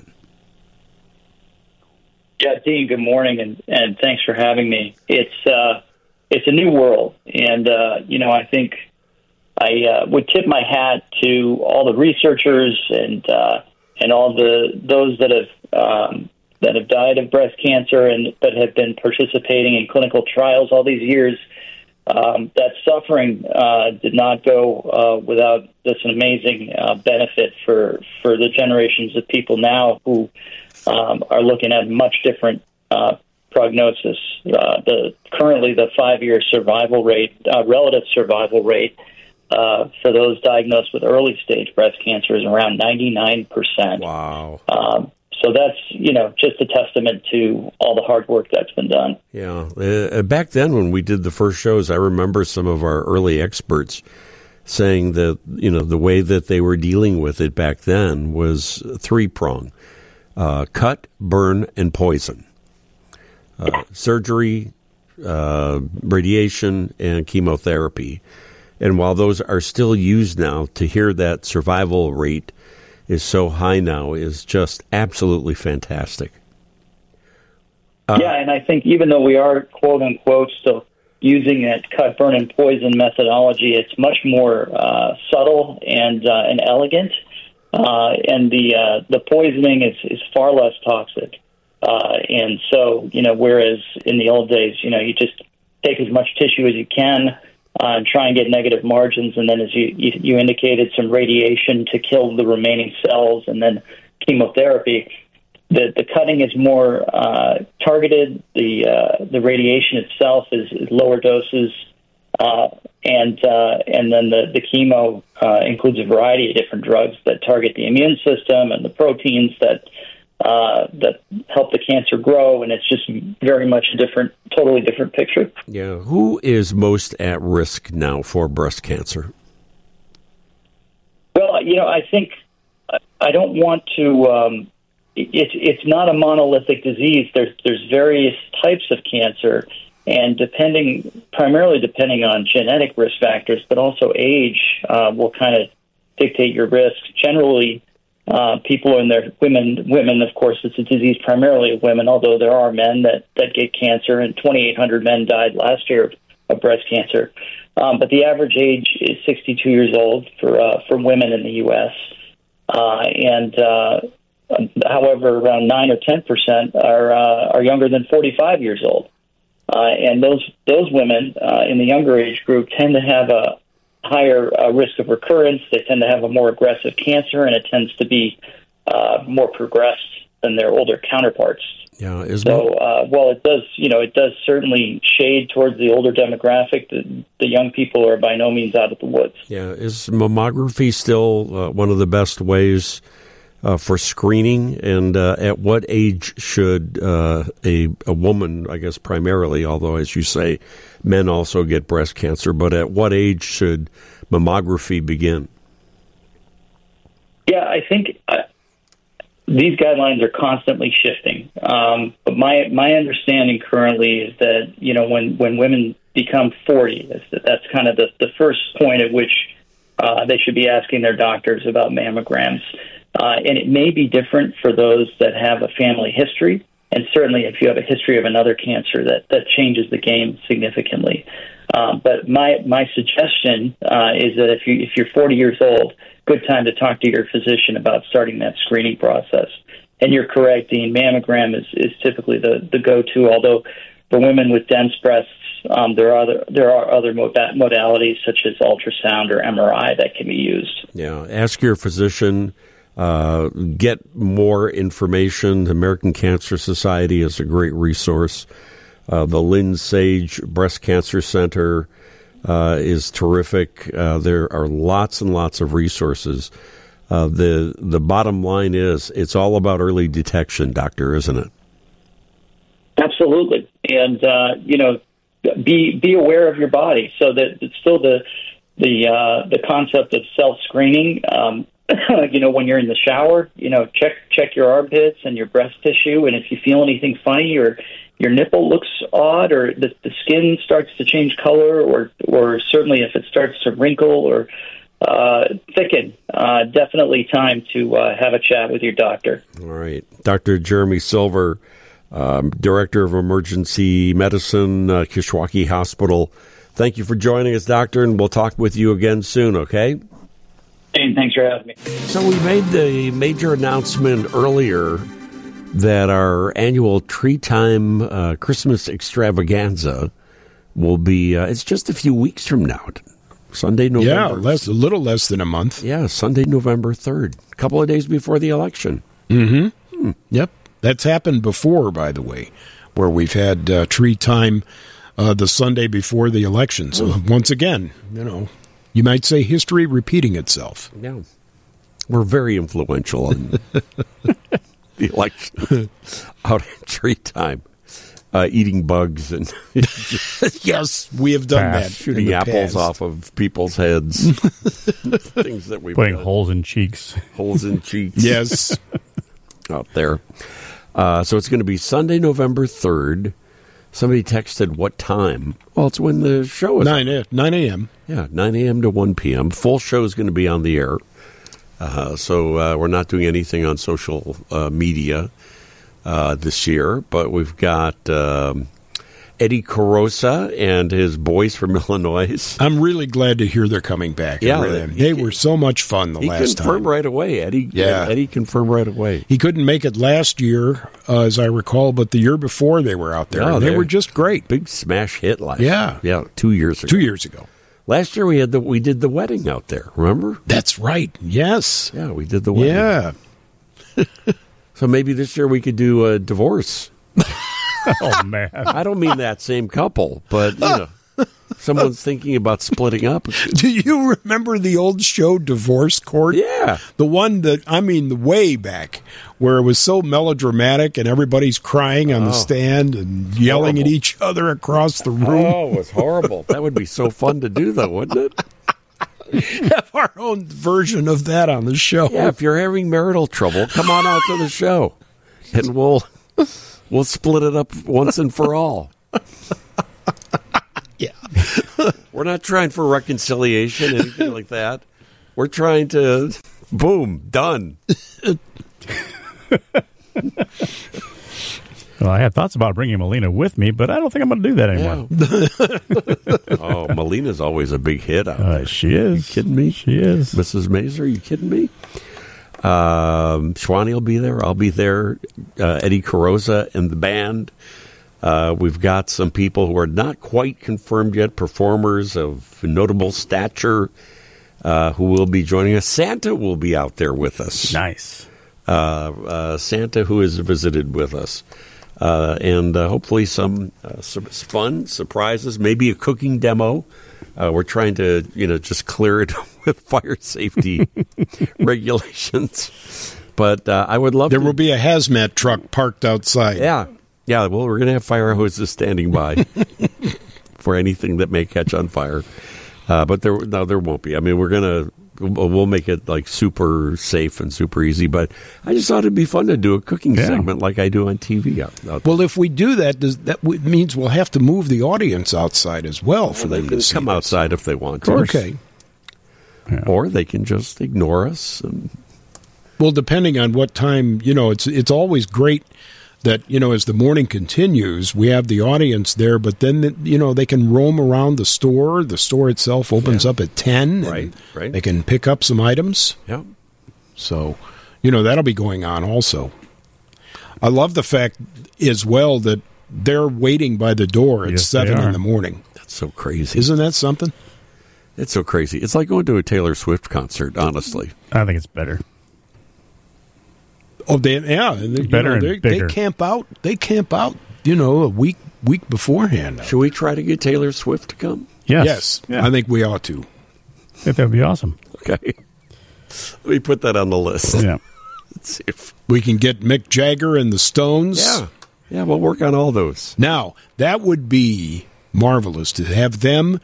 Yeah, Dean, good morning, and thanks for having me. It's a new world, and I think I would tip my hat to all the researchers and all those that have died of breast cancer and that have been participating in clinical trials all these years. That suffering did not go without this amazing benefit for the generations of people now who are looking at much different prognosis. Currently, the 5-year survival rate, relative survival rate for those diagnosed with early stage breast cancer is around 99%.
Wow.
So that's, just a testament to all the hard work that's been done.
Yeah. Back then when we did the first shows, I remember some of our early experts saying that, the way that they were dealing with it back then was three-prong. Cut, burn, and poison. Surgery, radiation, and chemotherapy. And while those are still used now, to hear that survival rate is so high now is just absolutely fantastic.
And I think even though we are, quote unquote, still using that cut, burn, and poison methodology, it's much more subtle and elegant, and the poisoning is far less toxic. And so, whereas in the old days, you just take as much tissue as you can and try and get negative margins, and then as you indicated, some radiation to kill the remaining cells, and then chemotherapy. The cutting is more targeted. The radiation itself is lower doses, and then the chemo includes a variety of different drugs that target the immune system and the proteins that help the cancer grow, and it's just very much a totally different picture.
Yeah. Who is most at risk now for breast cancer?
Well, I think I don't want to. It's not a monolithic disease. There's various types of cancer, and primarily depending on genetic risk factors, but also age will kind of dictate your risk. Generally, people in their women, of course, it's a disease primarily of women, although there are men that get cancer, and 2,800 men died last year of breast cancer. But the average age is 62 years old for women in the U.S. However, around 9 or 10% are younger than 45 years old. And those women in the younger age group tend to have a higher risk of recurrence. They tend to have a more aggressive cancer, and it tends to be more progressed than their older counterparts.
Yeah,
while it does certainly shade towards the older demographic, the young people are by no means out of the woods.
Yeah, is mammography still one of the best ways for screening? And at what age should a woman, I guess primarily, although as you say, men also get breast cancer, but at what age should mammography begin?
Yeah, I think these guidelines are constantly shifting. But my understanding currently is that, when women become 40, that's kind of the first point at which they should be asking their doctors about mammograms. And it may be different for those that have a family history. And certainly if you have a history of another cancer, that changes the game significantly. But my suggestion is that if you're 40 years old, good time to talk to your physician about starting that screening process. And you're correct, Dean, mammogram is typically the go-to, although for women with dense breasts, there are other modalities such as ultrasound or MRI that can be used.
Yeah, ask your physician. Get more information. The American Cancer Society is a great resource. The Lynn Sage Breast Cancer Center is terrific. There are lots and lots of resources. The bottom line is it's all about early detection, doctor, isn't it?
Absolutely. And, be aware of your body. So that it's still the concept of self-screening. When you're in the shower, check your armpits and your breast tissue. And if you feel anything funny or your nipple looks odd or the skin starts to change color or certainly if it starts to wrinkle or thicken, definitely time to have a chat with your doctor.
All right. Dr. Jeremy Silver, Director of Emergency Medicine, Kishwaukee Hospital. Thank you for joining us, Doctor, and we'll talk with you again soon, okay?
Hey, thanks for having me.
So we made the major announcement earlier that our annual Tree Time Christmas extravaganza will be, it's just a few weeks from now. Sunday, November.
Yeah, a little less than a month.
Yeah, Sunday, November 3rd. A couple of days before the election.
Mm-hmm. Yep. That's happened before, by the way, where we've had Tree Time the Sunday before the election. So once again, you might say history repeating itself.
Yeah. We're very influential. the election out in tree time, eating bugs and
Yes, we have done that.
shooting apples off of people's heads. Things that we've
Putting
done.
holes in cheeks.
Holes in cheeks.
Yes.
Out there. So it's going to be Sunday, November 3rd. Somebody texted what time? Well, it's when the show is
9 a.m.
Yeah, 9 a.m. to 1 p.m. Full show is going to be on the air. So we're not doing anything on social media this year, but we've got Eddie Carosa and his boys from Illinois.
I'm really glad to hear they're coming back.
Yeah,
They were so much fun the
He
last
confirmed
time.
right away, Eddie.
Yeah.
Eddie confirmed right away.
He couldn't make it last year, as I recall, but the year before they were out there.
No,
and they
they're-
were just great.
Big smash hit last
Yeah.
year. Yeah, 2 years ago.
2 years ago.
Last year we did the wedding out there, remember?
That's right. Yes.
Yeah, we did the wedding.
Yeah.
So maybe this year we could do a divorce.
Oh, man.
I don't mean that same couple, but you know, someone's thinking about splitting up.
Do you remember the old show Divorce Court?
Yeah.
The one that, the way back, where it was so melodramatic and everybody's crying on the stand and yelling at
Horrible.
each other across the room.
Oh, it was horrible. That would be so fun to do, though, wouldn't it?
Have our own version of that on the show.
Yeah, if you're having marital trouble, come on out to the show, and we'll split it up once and for all.
Yeah.
We're not trying for reconciliation, anything like that. We're trying to, boom, done.
Well, I had thoughts about bringing Melina with me, but I don't think I'm going to do that anymore.
Oh, Melina's always a big hit out
She is.
You kidding me?
She is.
Mrs. Mazer, are you kidding me? Schwani will be there. I'll be there. Eddie Carosa and the band. We've got some people who are not quite confirmed yet, performers of notable stature who will be joining us. Santa will be out there with us.
Nice.
Santa who has visited with us. And hopefully some fun surprises, maybe a cooking demo. We're trying to, just clear it with fire safety regulations. But I would love
There
to.
will be a hazmat truck parked outside.
Yeah. Well, we're going to have fire hoses standing by for anything that may catch on fire. But there won't be. I mean, we'll make it like super safe and super easy. But I just thought it'd be fun to do a cooking segment like I do on TV. Out
Well, if we do that, means we'll have to move the audience outside as well for
they
them
can
to see
come
this.
outside if they want to.
Okay.
Or they can just ignore us. And
Well, depending on what time, it's always great that, as the morning continues, we have the audience there, but then, they can roam around the store. The store itself opens up at 10. and
Right.
They can pick up some items.
yeah.
So, that'll be going on also. I love the fact as well that they're waiting by the door at
Yes,
7
they are.
in the morning.
That's so crazy.
Isn't that something?
It's so crazy. It's like going to a Taylor Swift concert, honestly.
I think it's better.
Oh, they
Better and
they
bigger.
camp out. They camp out, a week beforehand.
Should we try to get Taylor Swift to come?
Yes.
Yes, I think we ought to.
I think that would be awesome.
Okay. Let me put that on the list.
Yeah.
Let's see if...
We can get Mick Jagger and the Stones.
Yeah, we'll work on all those.
Now, that would be marvelous to have them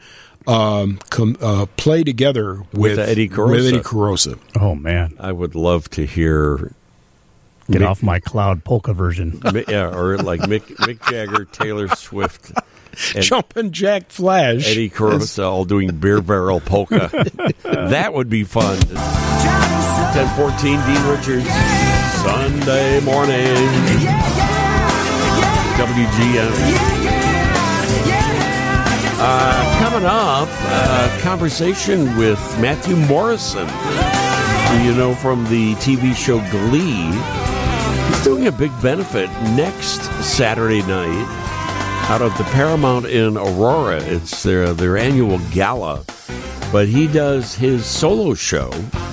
play together with
Eddie Carosa.
With Eddie Carosa.
Oh, man.
I would love to hear...
Get off my cloud polka version.
or like Mick Jagger, Taylor Swift, and
Jumpin' Jack Flash.
Eddie Carosa all doing beer barrel polka. That would be fun. 10:14, Dean Richards, Sunday morning, WGN. Coming up, conversation with Matthew Morrison, who you know from the TV show Glee. He's doing a big benefit next Saturday night out of the Paramount in Aurora. It's their annual gala. But he does his solo show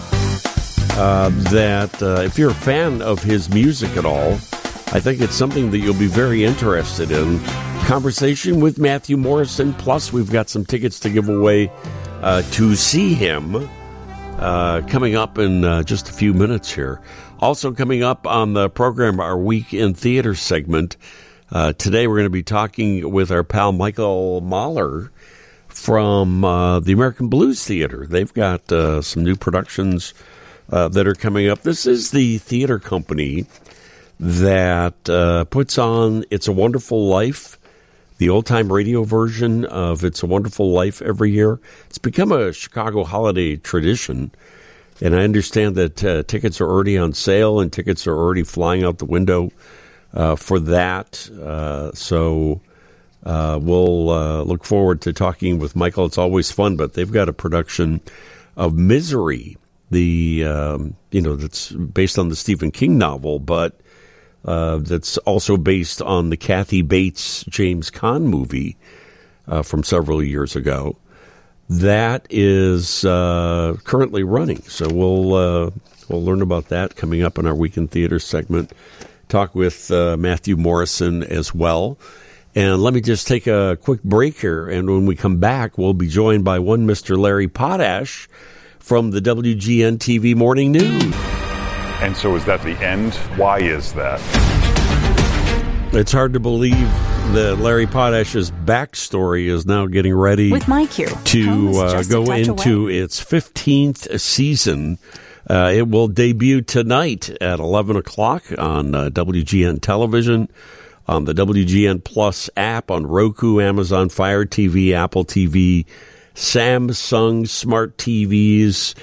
that if you're a fan of his music at all, I think it's something that you'll be very interested in. Conversation with Matthew Morrison, plus we've got some tickets to give away to see him coming up in just a few minutes here. Also coming up on the program, our Week in Theater segment. Today we're going to be talking with our pal Michael Mahler from the American Blues Theater. They've got some new productions that are coming up. This is the theater company that puts on It's a Wonderful Life, the old-time radio version of It's a Wonderful Life every year. It's become a Chicago holiday tradition, and I understand that tickets are already on sale and tickets are already flying out the window for that. So we'll look forward to talking with Michael. It's always fun, but they've got a production of Misery, that's based on the Stephen King novel, but that's also based on the Kathy Bates James Caan movie from several years ago. That is currently running, so we'll learn about that coming up in our Week in Theater segment. Talk with Matthew Morrison as well. And let me just take a quick break here, and when we come back, we'll be joined by one Mr. Larry Potash from the WGN TV Morning News.
And so is that the end? Why is that?
It's hard to believe that Larry Potash's backstory is now getting ready
with MyQ
to go into its 15th season. It will debut tonight at 11 o'clock on WGN Television, on the WGN Plus app, on Roku, Amazon Fire TV, Apple TV, Samsung Smart TVs,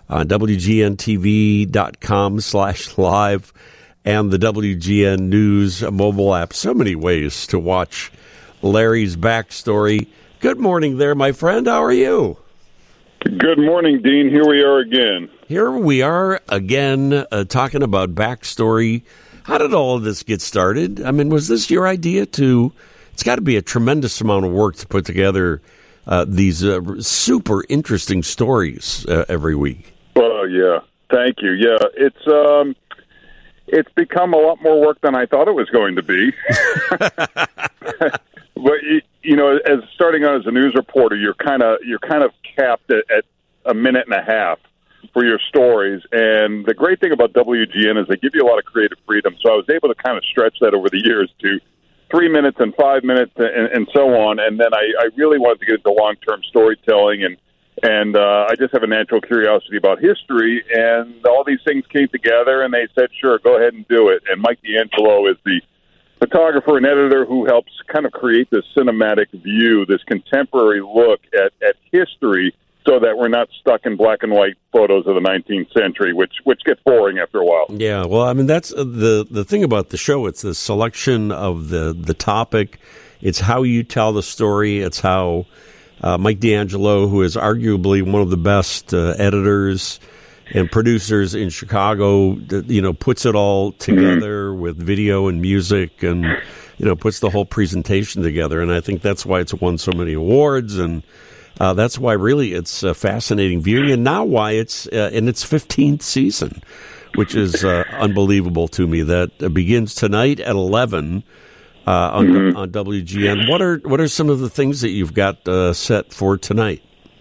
WGNTV.com/live, and the WGN News mobile app. So many ways to watch Larry's backstory. Good morning there, my friend. How are you?
Good morning, Dean. Here we are again.
Here we are again talking about backstory. How did all of this get started? I mean, was this your idea to... It's got to be a tremendous amount of work to put together these super interesting stories every week.
Well, yeah. Thank you. Yeah, it's become a lot more work than I thought it was going to be. But as starting out as a news reporter, you're kind of capped at a minute and a half for your stories. And the great thing about WGN is they give you a lot of creative freedom. So I was able to kind of stretch that over the years to 3 minutes and 5 minutes and so on. And then I really wanted to get into long-term storytelling, and I just have a natural curiosity about history, and all these things came together, and they said, sure, go ahead and do it. And Mike D'Angelo is the photographer and editor who helps kind of create this cinematic view, this contemporary look at history, so that we're not stuck in black and white photos of the 19th century, which gets boring after a while.
Yeah, well, I mean, that's the thing about the show. It's the selection of the topic. It's how you tell the story. It's how Mike D'Angelo, who is arguably one of the best editors and producers in Chicago, puts it all together with video and music and, puts the whole presentation together. And I think that's why it's won so many awards, and that's why really it's fascinating viewing, and now why it's in its 15th season, which is unbelievable to me. That begins tonight at 11 on WGN. What are some of the things that you've got set for tonight?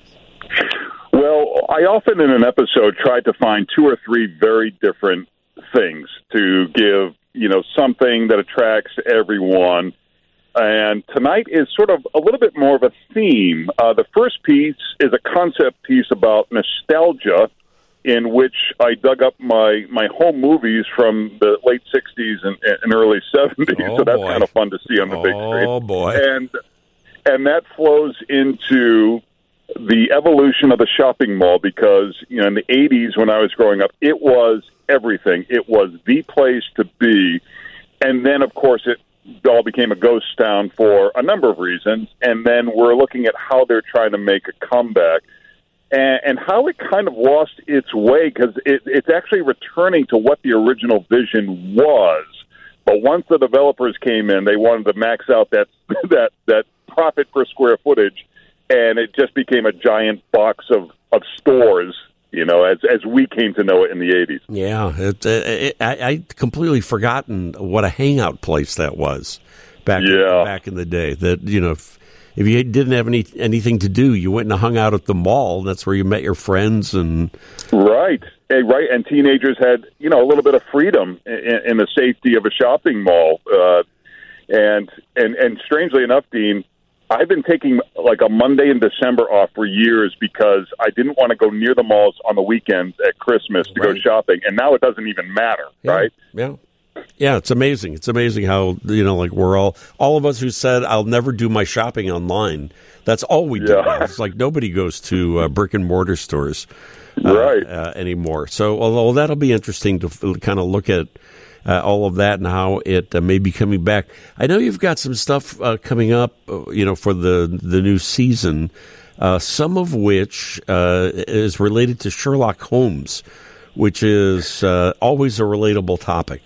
Well, I often in an episode try to find two or three very different things to give, something that attracts everyone. And tonight is sort of a little bit more of a theme. The first piece is a concept piece about nostalgia, in which I dug up my home movies from the late 60s and early 70s.
Oh,
so that's
boy.
kind of fun to see on the big screen.
Oh, boy.
And that flows into the evolution of the shopping mall, because in the 80s when I was growing up, it was everything. It was the place to be. And then, of course, it all became a ghost town for a number of reasons. And then we're looking at how they're trying to make a comeback and how it kind of lost its way, because it's actually returning to what the original vision was. But once the developers came in, they wanted to max out that profit per square footage, and it just became a giant box of stores, as we came to know it in the 80s.
Yeah, I completely forgotten what a hangout place that was back in the day. That, if you didn't have anything to do, you went and hung out at the mall. That's where you met your friends. And
right. right, and teenagers had, a little bit of freedom in the safety of a shopping mall. And strangely enough, Dean, I've been taking like a Monday in December off for years because I didn't want to go near the malls on the weekends at Christmas to go shopping, and now it doesn't even matter, right?
Yeah. Yeah, it's amazing. It's amazing how, like we're all of us who said, I'll never do my shopping online. That's all we do. It's like nobody goes to brick and mortar stores anymore. So, although that'll be interesting to kind of look at all of that and how it may be coming back. I know you've got some stuff coming up, for the new season, some of which is related to Sherlock Holmes, which is always a relatable topic.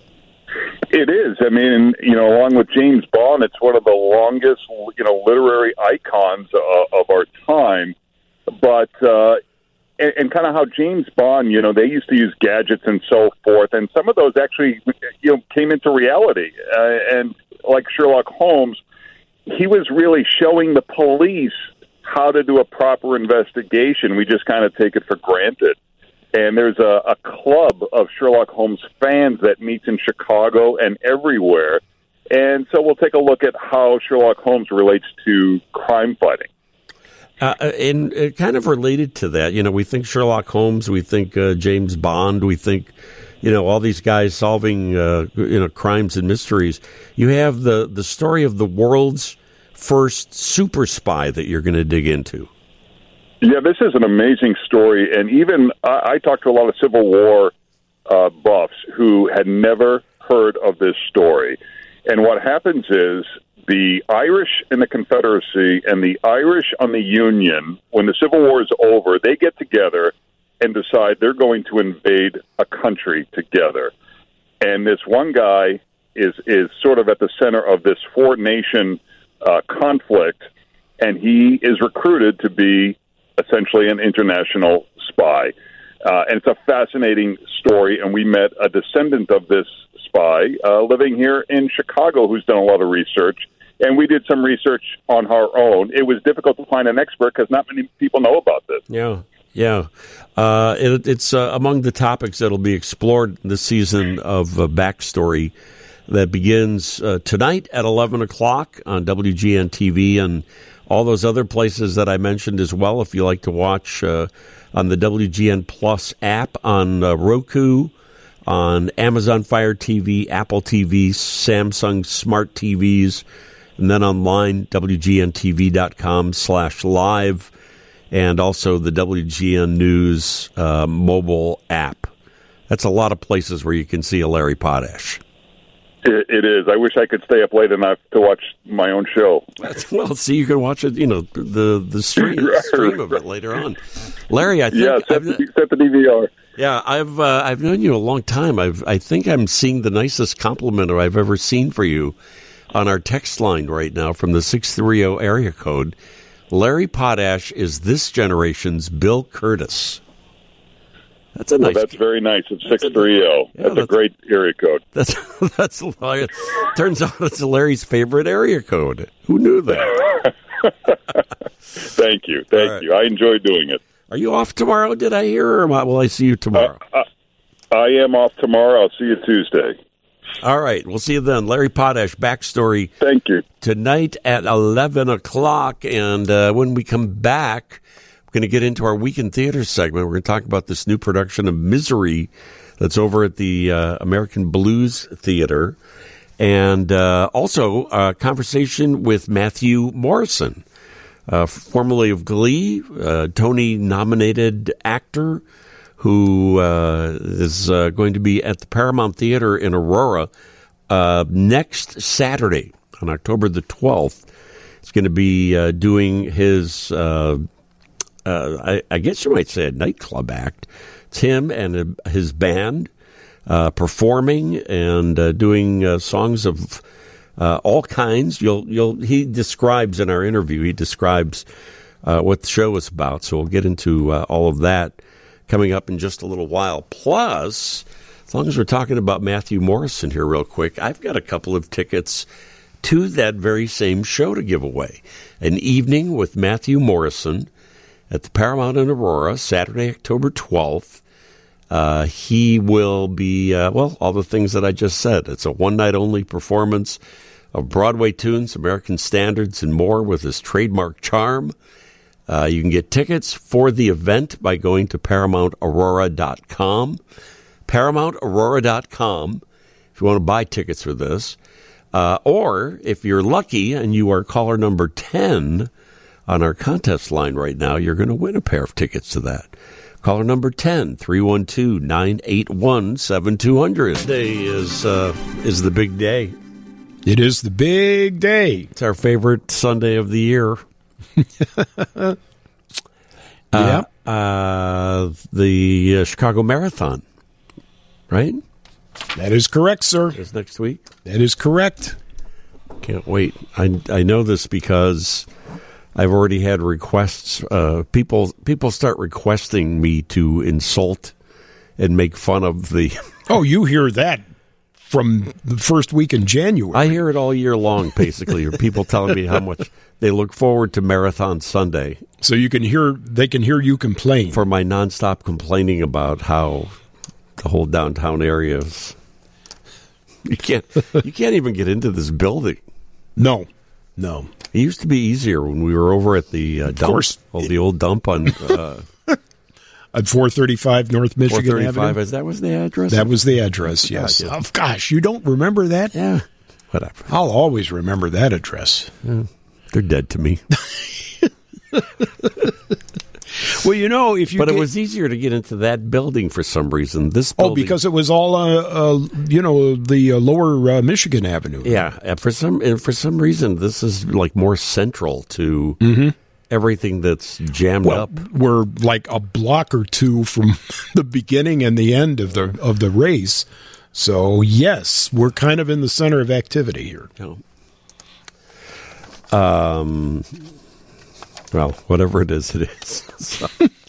It is. I mean, along with James Bond, it's one of the longest, literary icons of our time. But and kind of how James Bond, they used to use gadgets and so forth, and some of those actually, came into reality. And like Sherlock Holmes, he was really showing the police how to do a proper investigation. We just kind of take it for granted. And there's a club of Sherlock Holmes fans that meets in Chicago and everywhere. And so we'll take a look at how Sherlock Holmes relates to crime fighting.
And kind of related to that, we think Sherlock Holmes, we think James Bond, we think, all these guys solving, crimes and mysteries. You have the story of the world's first super spy that you're going to dig into.
Yeah, this is an amazing story, and even I talked to a lot of Civil War buffs who had never heard of this story. And what happens is the Irish in the Confederacy and the Irish on the Union, when the Civil War is over, they get together and decide they're going to invade a country together. And this one guy is sort of at the center of this four-nation conflict, and he is recruited to be essentially an international spy. And it's a fascinating story, and we met a descendant of this spy living here in Chicago who's done a lot of research, and we did some research on our own. It was difficult to find an expert because not many people know about this.
Yeah. It's among the topics that will be explored this season of Backstory that begins tonight at 11 o'clock on WGN TV and all those other places that I mentioned as well. If you like to watch on the WGN Plus app on Roku, on Amazon Fire TV, Apple TV, Samsung Smart TVs, and then online, WGNTV.com/live, and also the WGN News mobile app. That's a lot of places where you can see a Larry Potash.
It is. I wish I could stay up late enough to watch my own show.
Well, see, you can watch it, the stream of it later on. Larry, I think...
set the DVR.
Yeah, I've known you a long time. I think I'm seeing the nicest compliment I've ever seen for you on our text line right now from the 630 area code. Larry Potash is this generation's Bill Curtis. That's a nice.
That's very nice. It's 630. That's a great area code.
That's turns out it's Larry's favorite area code. Who knew that?
Thank you. I enjoy doing it.
Are you off tomorrow? Did I hear, or will I see you tomorrow?
I am off tomorrow. I'll see you Tuesday.
All right. We'll see you then. Larry Potash, Backstory.
Thank you.
Tonight at 11 o'clock. And when we come back, we're going to get into our Weekend Theater segment. We're going to talk about this new production of Misery that's over at the American Blues Theater. And also a conversation with Matthew Morrison, formerly of Glee, Tony-nominated actor who is going to be at the Paramount Theater in Aurora next Saturday on October the 12th. He's going to be doing his, I guess you might say, a nightclub act. It's him and his band performing and doing songs of all kinds. He describes in our interview, he describes what the show is about. So we'll get into all of that coming up in just a little while. Plus, as long as we're talking about Matthew Morrison here real quick, I've got a couple of tickets to that very same show to give away. An evening with Matthew Morrison at the Paramount in Aurora, Saturday, October 12th. He will be, all the things that I just said. It's a one-night-only performance of Broadway tunes, American standards, and more with his trademark charm. You can get tickets for the event by going to ParamountAurora.com. ParamountAurora.com if you want to buy tickets for this. Or if you're lucky and you are caller number 10 on our contest line right now, you're going to win a pair of tickets to that. Caller number 10, 312-981-7200. Today is the big day.
It is the big day.
It's our favorite Sunday of the year. The Chicago Marathon, right?
That is correct, sir.
It's next week.
That is correct.
Can't wait. I know this because I've already had requests. People start requesting me to insult and make fun of the.
Oh, you hear that from the first week in January.
I hear it all year long, basically. People telling me how much they look forward to Marathon Sunday.
So they can hear you complain.
For my nonstop complaining about how the whole downtown area is. You can't even get into this building.
No.
It used to be easier when we were over at the dump. Of course. The old dump on
at 435 North Michigan
435,
Avenue.
That was the address?
That was the address, yes. Oh, gosh, you don't remember that?
Yeah. Whatever.
I'll always remember that address.
Yeah. They're dead to me.
Well, if you
But it was easier to get into that building for some reason. This building,
because it was all the lower Michigan Avenue.
Yeah, for some reason this is like more central to everything that's jammed up.
We're like a block or two from the beginning and the end of the race. So, yes, we're kind of in the center of activity here.
Well, whatever it is, it is. So.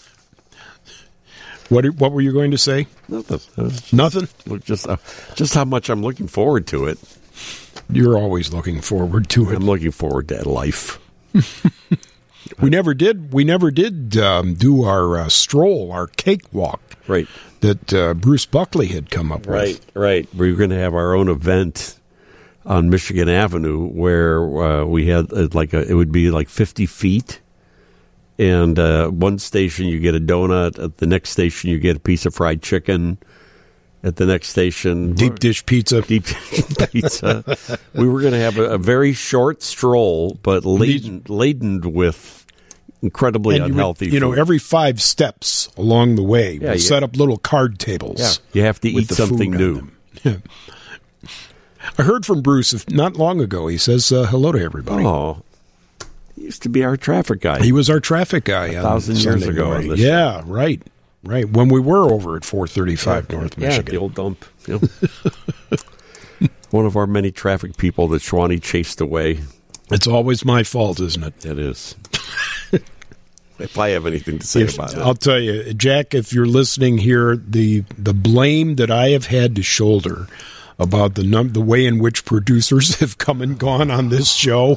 What were you going to say?
Nothing.
Nothing?
Just how much I'm looking forward to it.
You're always looking forward to it.
I'm looking forward to life.
We never did do our stroll, our cakewalk.
Right.
That Bruce Buckley had come up with.
Right. We were going to have our own event on Michigan Avenue where we had it would be like 50 feet. And one station you get a donut. At the next station you get a piece of fried chicken. At the next station,
deep dish pizza.
We were going to have a very short stroll, but laden with incredibly unhealthy food.
Every 5 steps along the way, we'll set up little card tables.
Yeah. You have to eat something new.
Yeah. I heard from Bruce not long ago. He says hello to everybody.
Oh, he used to be our traffic guy.
He was our traffic guy
1,000 years ago.
Yeah, right. When we were over at 435 North Michigan.
The old dump. Yep. One of our many traffic people that Schwani chased away.
It's always my fault, isn't it?
It is. If I have anything to say about it.
I'll tell you, Jack, if you're listening here, the blame that I have had to shoulder about the way in which producers have come and gone on this show.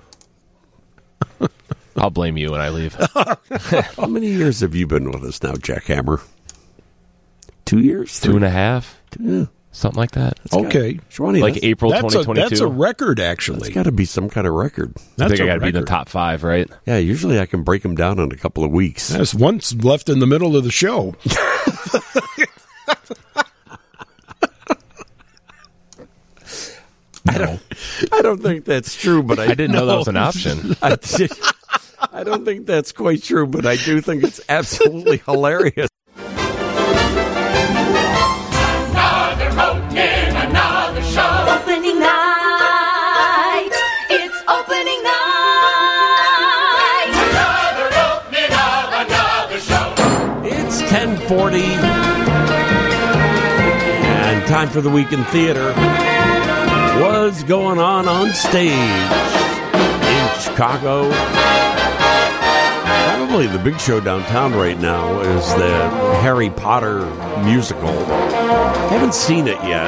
I'll blame you when I leave.
How many years have you been with us now, Jack Hammer? 2 years?
2.5?
Yeah.
Something like that.
Okay.
Schwani,
April 2022.
That's a record, actually.
It's got to be some kind of record.
I think I got to be in the top 5, right?
Yeah, usually I can break them down in a couple of weeks.
There's once left in the middle of the show.
I don't think that's true, but I
didn't know that was an option.
I don't think that's quite true, but I do think it's absolutely hilarious.
Another opening, another show.
Opening night. It's opening night.
Another opening of another show.
It's 10:40, and time for the Week in Theater. What's going on stage in Chicago? Probably the big show downtown right now is the Harry Potter musical. Haven't seen it yet,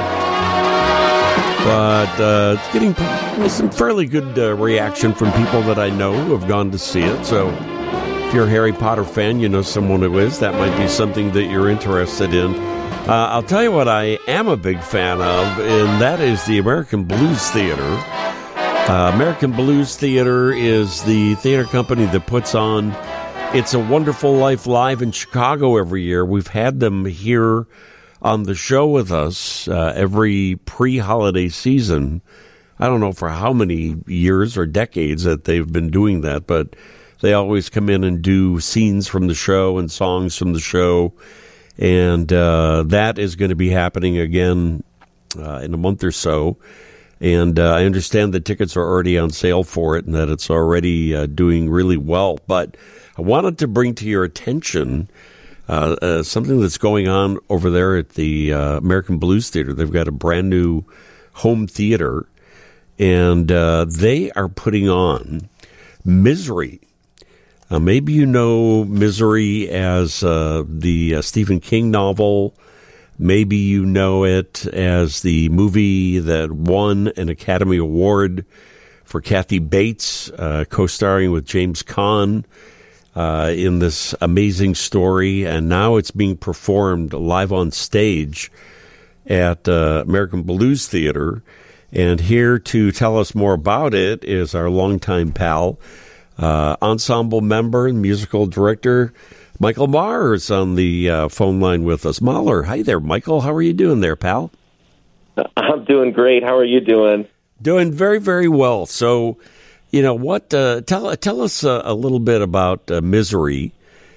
but it's getting some fairly good reaction from people that I know who have gone to see it. So if you're a Harry Potter fan, you know someone who is. That might be something that you're interested in. I'll tell you what I am a big fan of, and that is the American Blues Theater. American Blues Theater is the theater company that puts on It's a Wonderful Life live in Chicago every year. We've had them here on the show with us every pre-holiday season. I don't know for how many years or decades that they've been doing that, but they always come in and do scenes from the show and songs from the show. And that is going to be happening again in a month or so. And I understand the tickets are already on sale for it and that it's already doing really well. But I wanted to bring to your attention something that's going on over there at the American Blues Theater. They've got a brand new home theater, and they are putting on Misery. Maybe you know Misery as the Stephen King novel. Maybe you know it as the movie that won an Academy Award for Kathy Bates, co-starring with James Caan in this amazing story. And now it's being performed live on stage at American Blues Theater. And here to tell us more about it is our longtime pal, ensemble member and musical director, Michael Maher is on the phone line with us. Mahler, hi there, Michael. How are you doing there, pal?
I'm doing great. How are you doing?
Doing very, very well. So, you know what? Tell us a little bit about Misery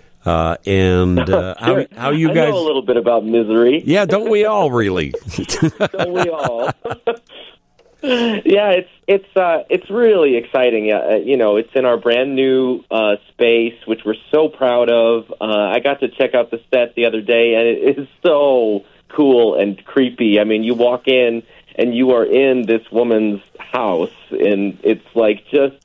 and how you guys.
I know a little bit about Misery.
Yeah, don't we all really?
Don't we all? Yeah, it's really exciting. It's in our brand new space, which we're so proud of. I got to check out the set the other day, and it is so cool and creepy. I mean, you walk in and you are in this woman's house, and it's like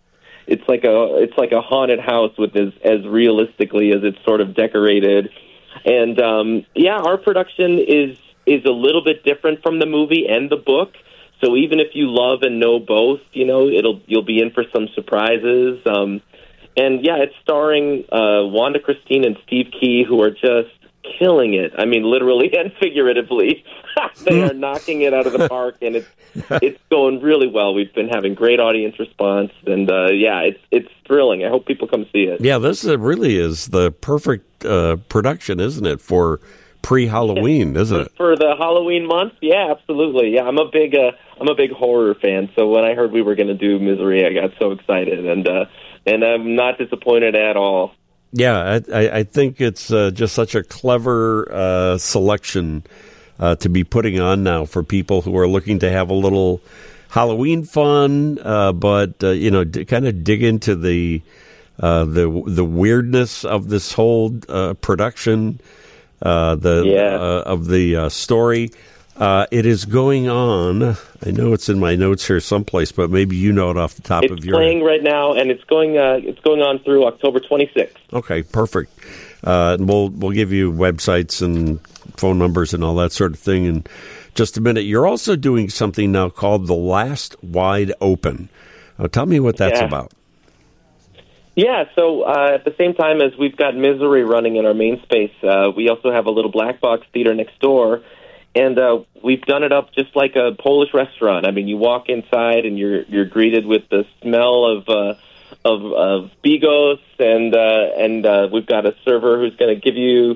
a haunted house with as realistically as it's sort of decorated. And our production is a little bit different from the movie and the book. So even if you love and know both, you'll be in for some surprises. It's starring Wanda Christine and Steve Key, who are just killing it. I mean, literally and figuratively. They are knocking it out of the park, and it's going really well. We've been having great audience response, and it's thrilling. I hope people come see it.
Yeah, this really is the perfect production, isn't it, for pre-Halloween, isn't it?
For the Halloween month? Yeah, absolutely. Yeah, I'm a big horror fan, so when I heard we were going to do Misery, I got so excited, and I'm not disappointed at all.
Yeah, I think it's just such a clever selection to be putting on now for people who are looking to have a little Halloween fun, but kind of dig into the weirdness of this whole production. Of the story. It is going on. I know it's in my notes here someplace, but maybe you know it off the top of your head.
It's playing right now, and it's going on through October 26th.
Okay, perfect. And we'll give you websites and phone numbers and all that sort of thing in just a minute. You're also doing something now called The Last Wide Open. Tell me what that's about.
Yeah, so at the same time as we've got Misery running in our main space, we also have a little black box theater next door, and we've done it up just like a Polish restaurant. I mean, you walk inside and you're greeted with the smell of bigos, and we've got a server who's going to give you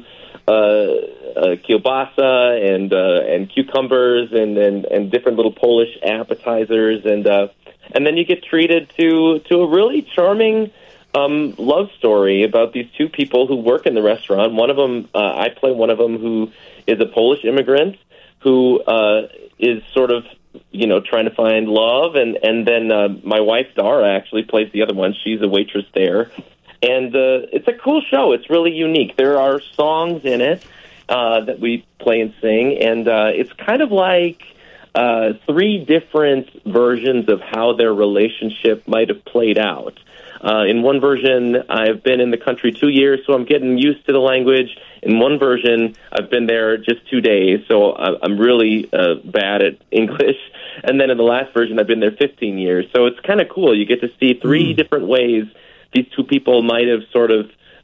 kielbasa and cucumbers and different little Polish appetizers, and then you get treated to a really charming love story about these two people who work in the restaurant. One of them, I play one of them who is a Polish immigrant who is sort of, trying to find love. And then my wife, Dara, actually plays the other one. She's a waitress there. And it's a cool show. It's really unique. There are songs in it that we play and sing. And it's kind of like three different versions of how their relationship might have played out. In one version, I've been in the country 2 years, so I'm getting used to the language. In one version, I've been there just 2 days, so I'm really bad at English. And then in the last version, I've been there 15 years. So it's kind of cool. You get to see three different ways these two people might have sort of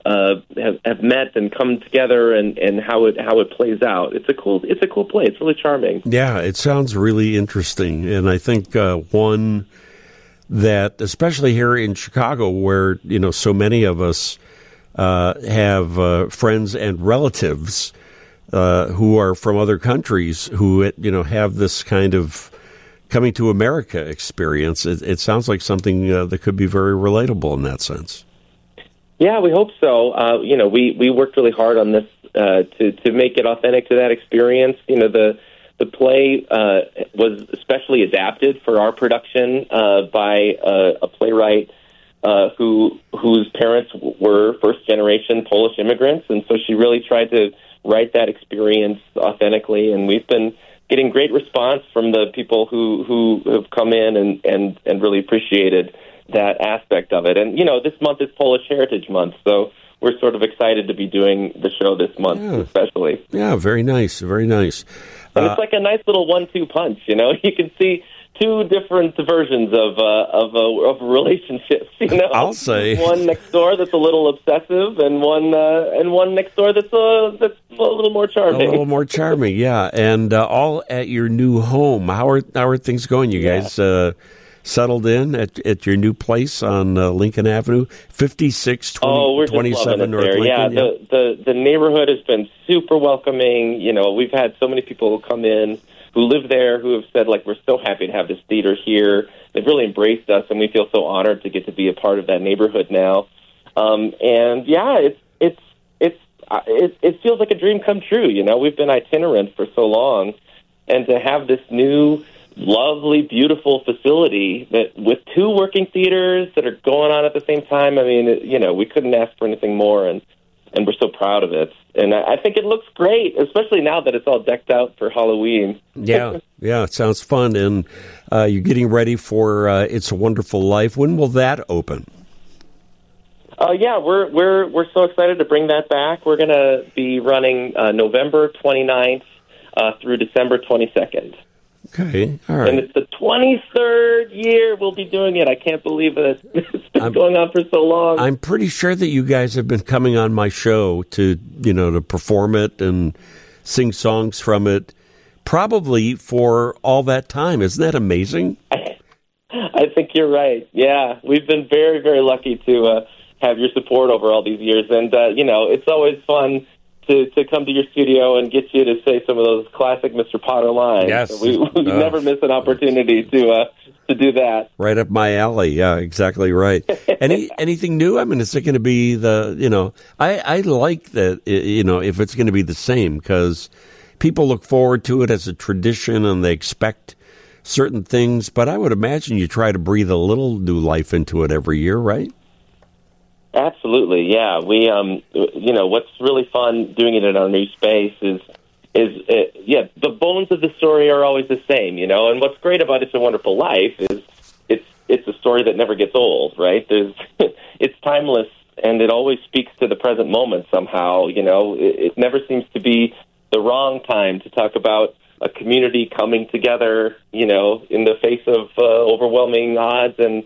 have met and come together, and how it plays out. It's a cool play. It's really charming.
Yeah, it sounds really interesting, and I think one that, especially here in Chicago, where so many of us have friends and relatives who are from other countries who have this kind of coming to America experience. It sounds like something that could be very relatable in that sense.
Yeah, we hope so. We worked really hard on this to make it authentic to that experience. The play was especially adapted for our production by a playwright whose parents were first-generation Polish immigrants, and so she really tried to write that experience authentically. And we've been getting great response from the people who have come in and really appreciated that aspect of it. And, this month is Polish Heritage Month, so we're sort of excited to be doing the show this month, especially.
Yeah, very nice, very nice.
And it's like a nice little 1-2 punch, You can see two different versions of relationships,
I'll say.
One next door that's a little obsessive, and one next door that's a little more charming.
A little more charming, yeah. And all at your new home. How are things going, you guys? Settled in at your new place on Lincoln Avenue, 5627 North
there.
Lincoln?
Yeah, the neighborhood has been super welcoming. We've had so many people come in who live there who have said, we're so happy to have this theater here. They've really embraced us, and we feel so honored to get to be a part of that neighborhood now. And yeah, it feels like a dream come true. We've been itinerant for so long, and to have this new, lovely, beautiful facility that with two working theaters that are going on at the same time. I mean, we couldn't ask for anything more, and we're so proud of it. And I think it looks great, especially now that it's all decked out for Halloween.
Yeah, it sounds fun. And you're getting ready for It's a Wonderful Life. When will that open?
Yeah, we're so excited to bring that back. We're going to be running November 29th through December 22nd.
Okay, all right.
And it's the 23rd year we'll be doing it. I can't believe it. It's been going on for so long.
I'm pretty sure that you guys have been coming on my show to perform it and sing songs from it, probably for all that time. Isn't that amazing?
I think you're right. Yeah, we've been very, very lucky to have your support over all these years. And, it's always fun to come to your studio and get you to say some of those classic Mr. Potter lines.
Yes.
We never miss an opportunity to do that.
Right up my alley. Yeah, exactly right. Anything new? I mean, is it going to be I like that, if it's going to be the same, because people look forward to it as a tradition and they expect certain things. But I would imagine you try to breathe a little new life into it every year, right?
Absolutely, yeah. We, what's really fun doing it in our new space is the bones of the story are always the same, And what's great about It's a Wonderful Life is it's a story that never gets old, right? It's timeless, and it always speaks to the present moment somehow. It never seems to be the wrong time to talk about a community coming together, in the face of overwhelming odds and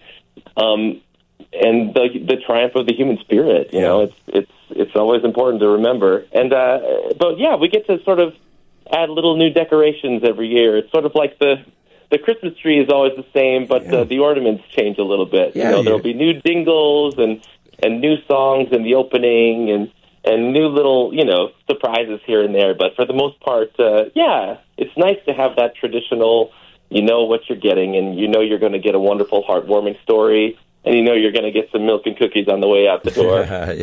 the triumph of the human spirit. It's always important to remember. And but yeah, we get to sort of add little new decorations every year. It's sort of like the Christmas tree is always the same, but the ornaments change a little bit. There'll be new dingles and new songs in the opening and new little surprises here and there. But for the most part, it's nice to have that traditional. You know what you're getting, and you're going to get a wonderful, heartwarming story. And you're going to get some milk and cookies on the way out the door.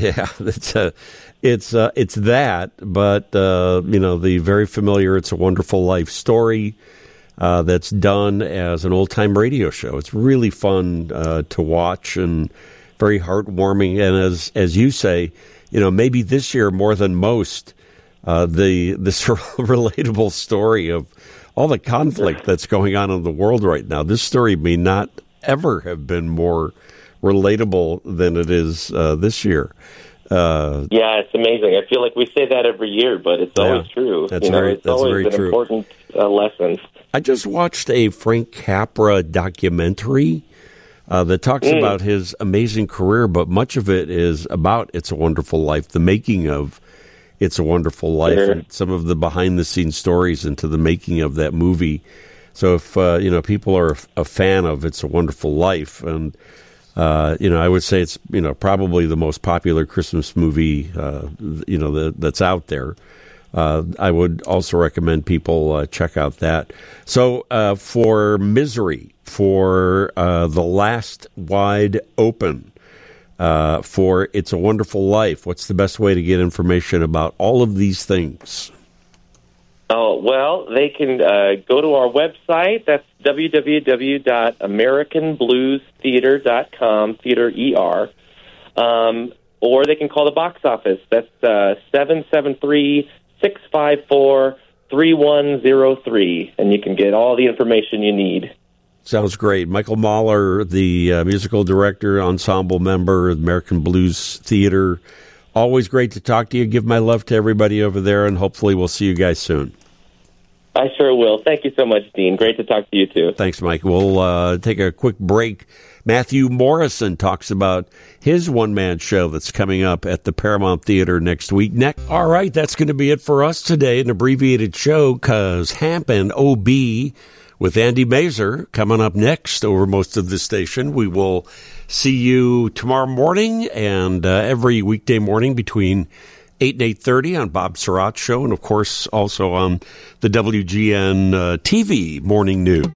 It's that, but the very familiar "It's a Wonderful Life" story that's done as an old-time radio show. It's really fun to watch and very heartwarming. And as you say, maybe this year more than most, this relatable story of all the conflict that's going on in the world right now. This story may not ever have been more relatable than it is this year.
It's amazing. I feel like we say that every year, but it's always true.
That's very
an
true.
Important lesson.
I just watched a Frank Capra documentary that talks about his amazing career, but much of it is about It's a Wonderful Life, the making of It's a Wonderful Life, and some of the behind-the-scenes stories into the making of that movie. So if, people are a fan of It's a Wonderful Life, and, I would say it's, probably the most popular Christmas movie, that's out there. I would also recommend people check out that. So for Misery, for The Last Wide Open, for It's a Wonderful Life, what's the best way to get information about all of these things?
Oh, well, they can go to our website. That's www.americanbluestheater.com, theater ER. Or they can call the box office. That's 773-654-3103, and you can get all the information you need.
Sounds great. Michael Mahler, the musical director, ensemble member of American Blues Theater. Always great to talk to you. Give my love to everybody over there, and hopefully we'll see you guys soon.
I sure will. Thank you so much, Dean. Great to talk to you, too.
Thanks, Mike. We'll take a quick break. Matthew Morrison talks about his one-man show that's coming up at the Paramount Theater next week. All right, that's going to be it for us today, an abbreviated show, because Hamp and OB with Andy Mazer coming up next over most of the station. We will see you tomorrow morning and every weekday morning between 8 and 8:30 on Bob Surratt's show, and, of course, also on the WGN TV Morning News.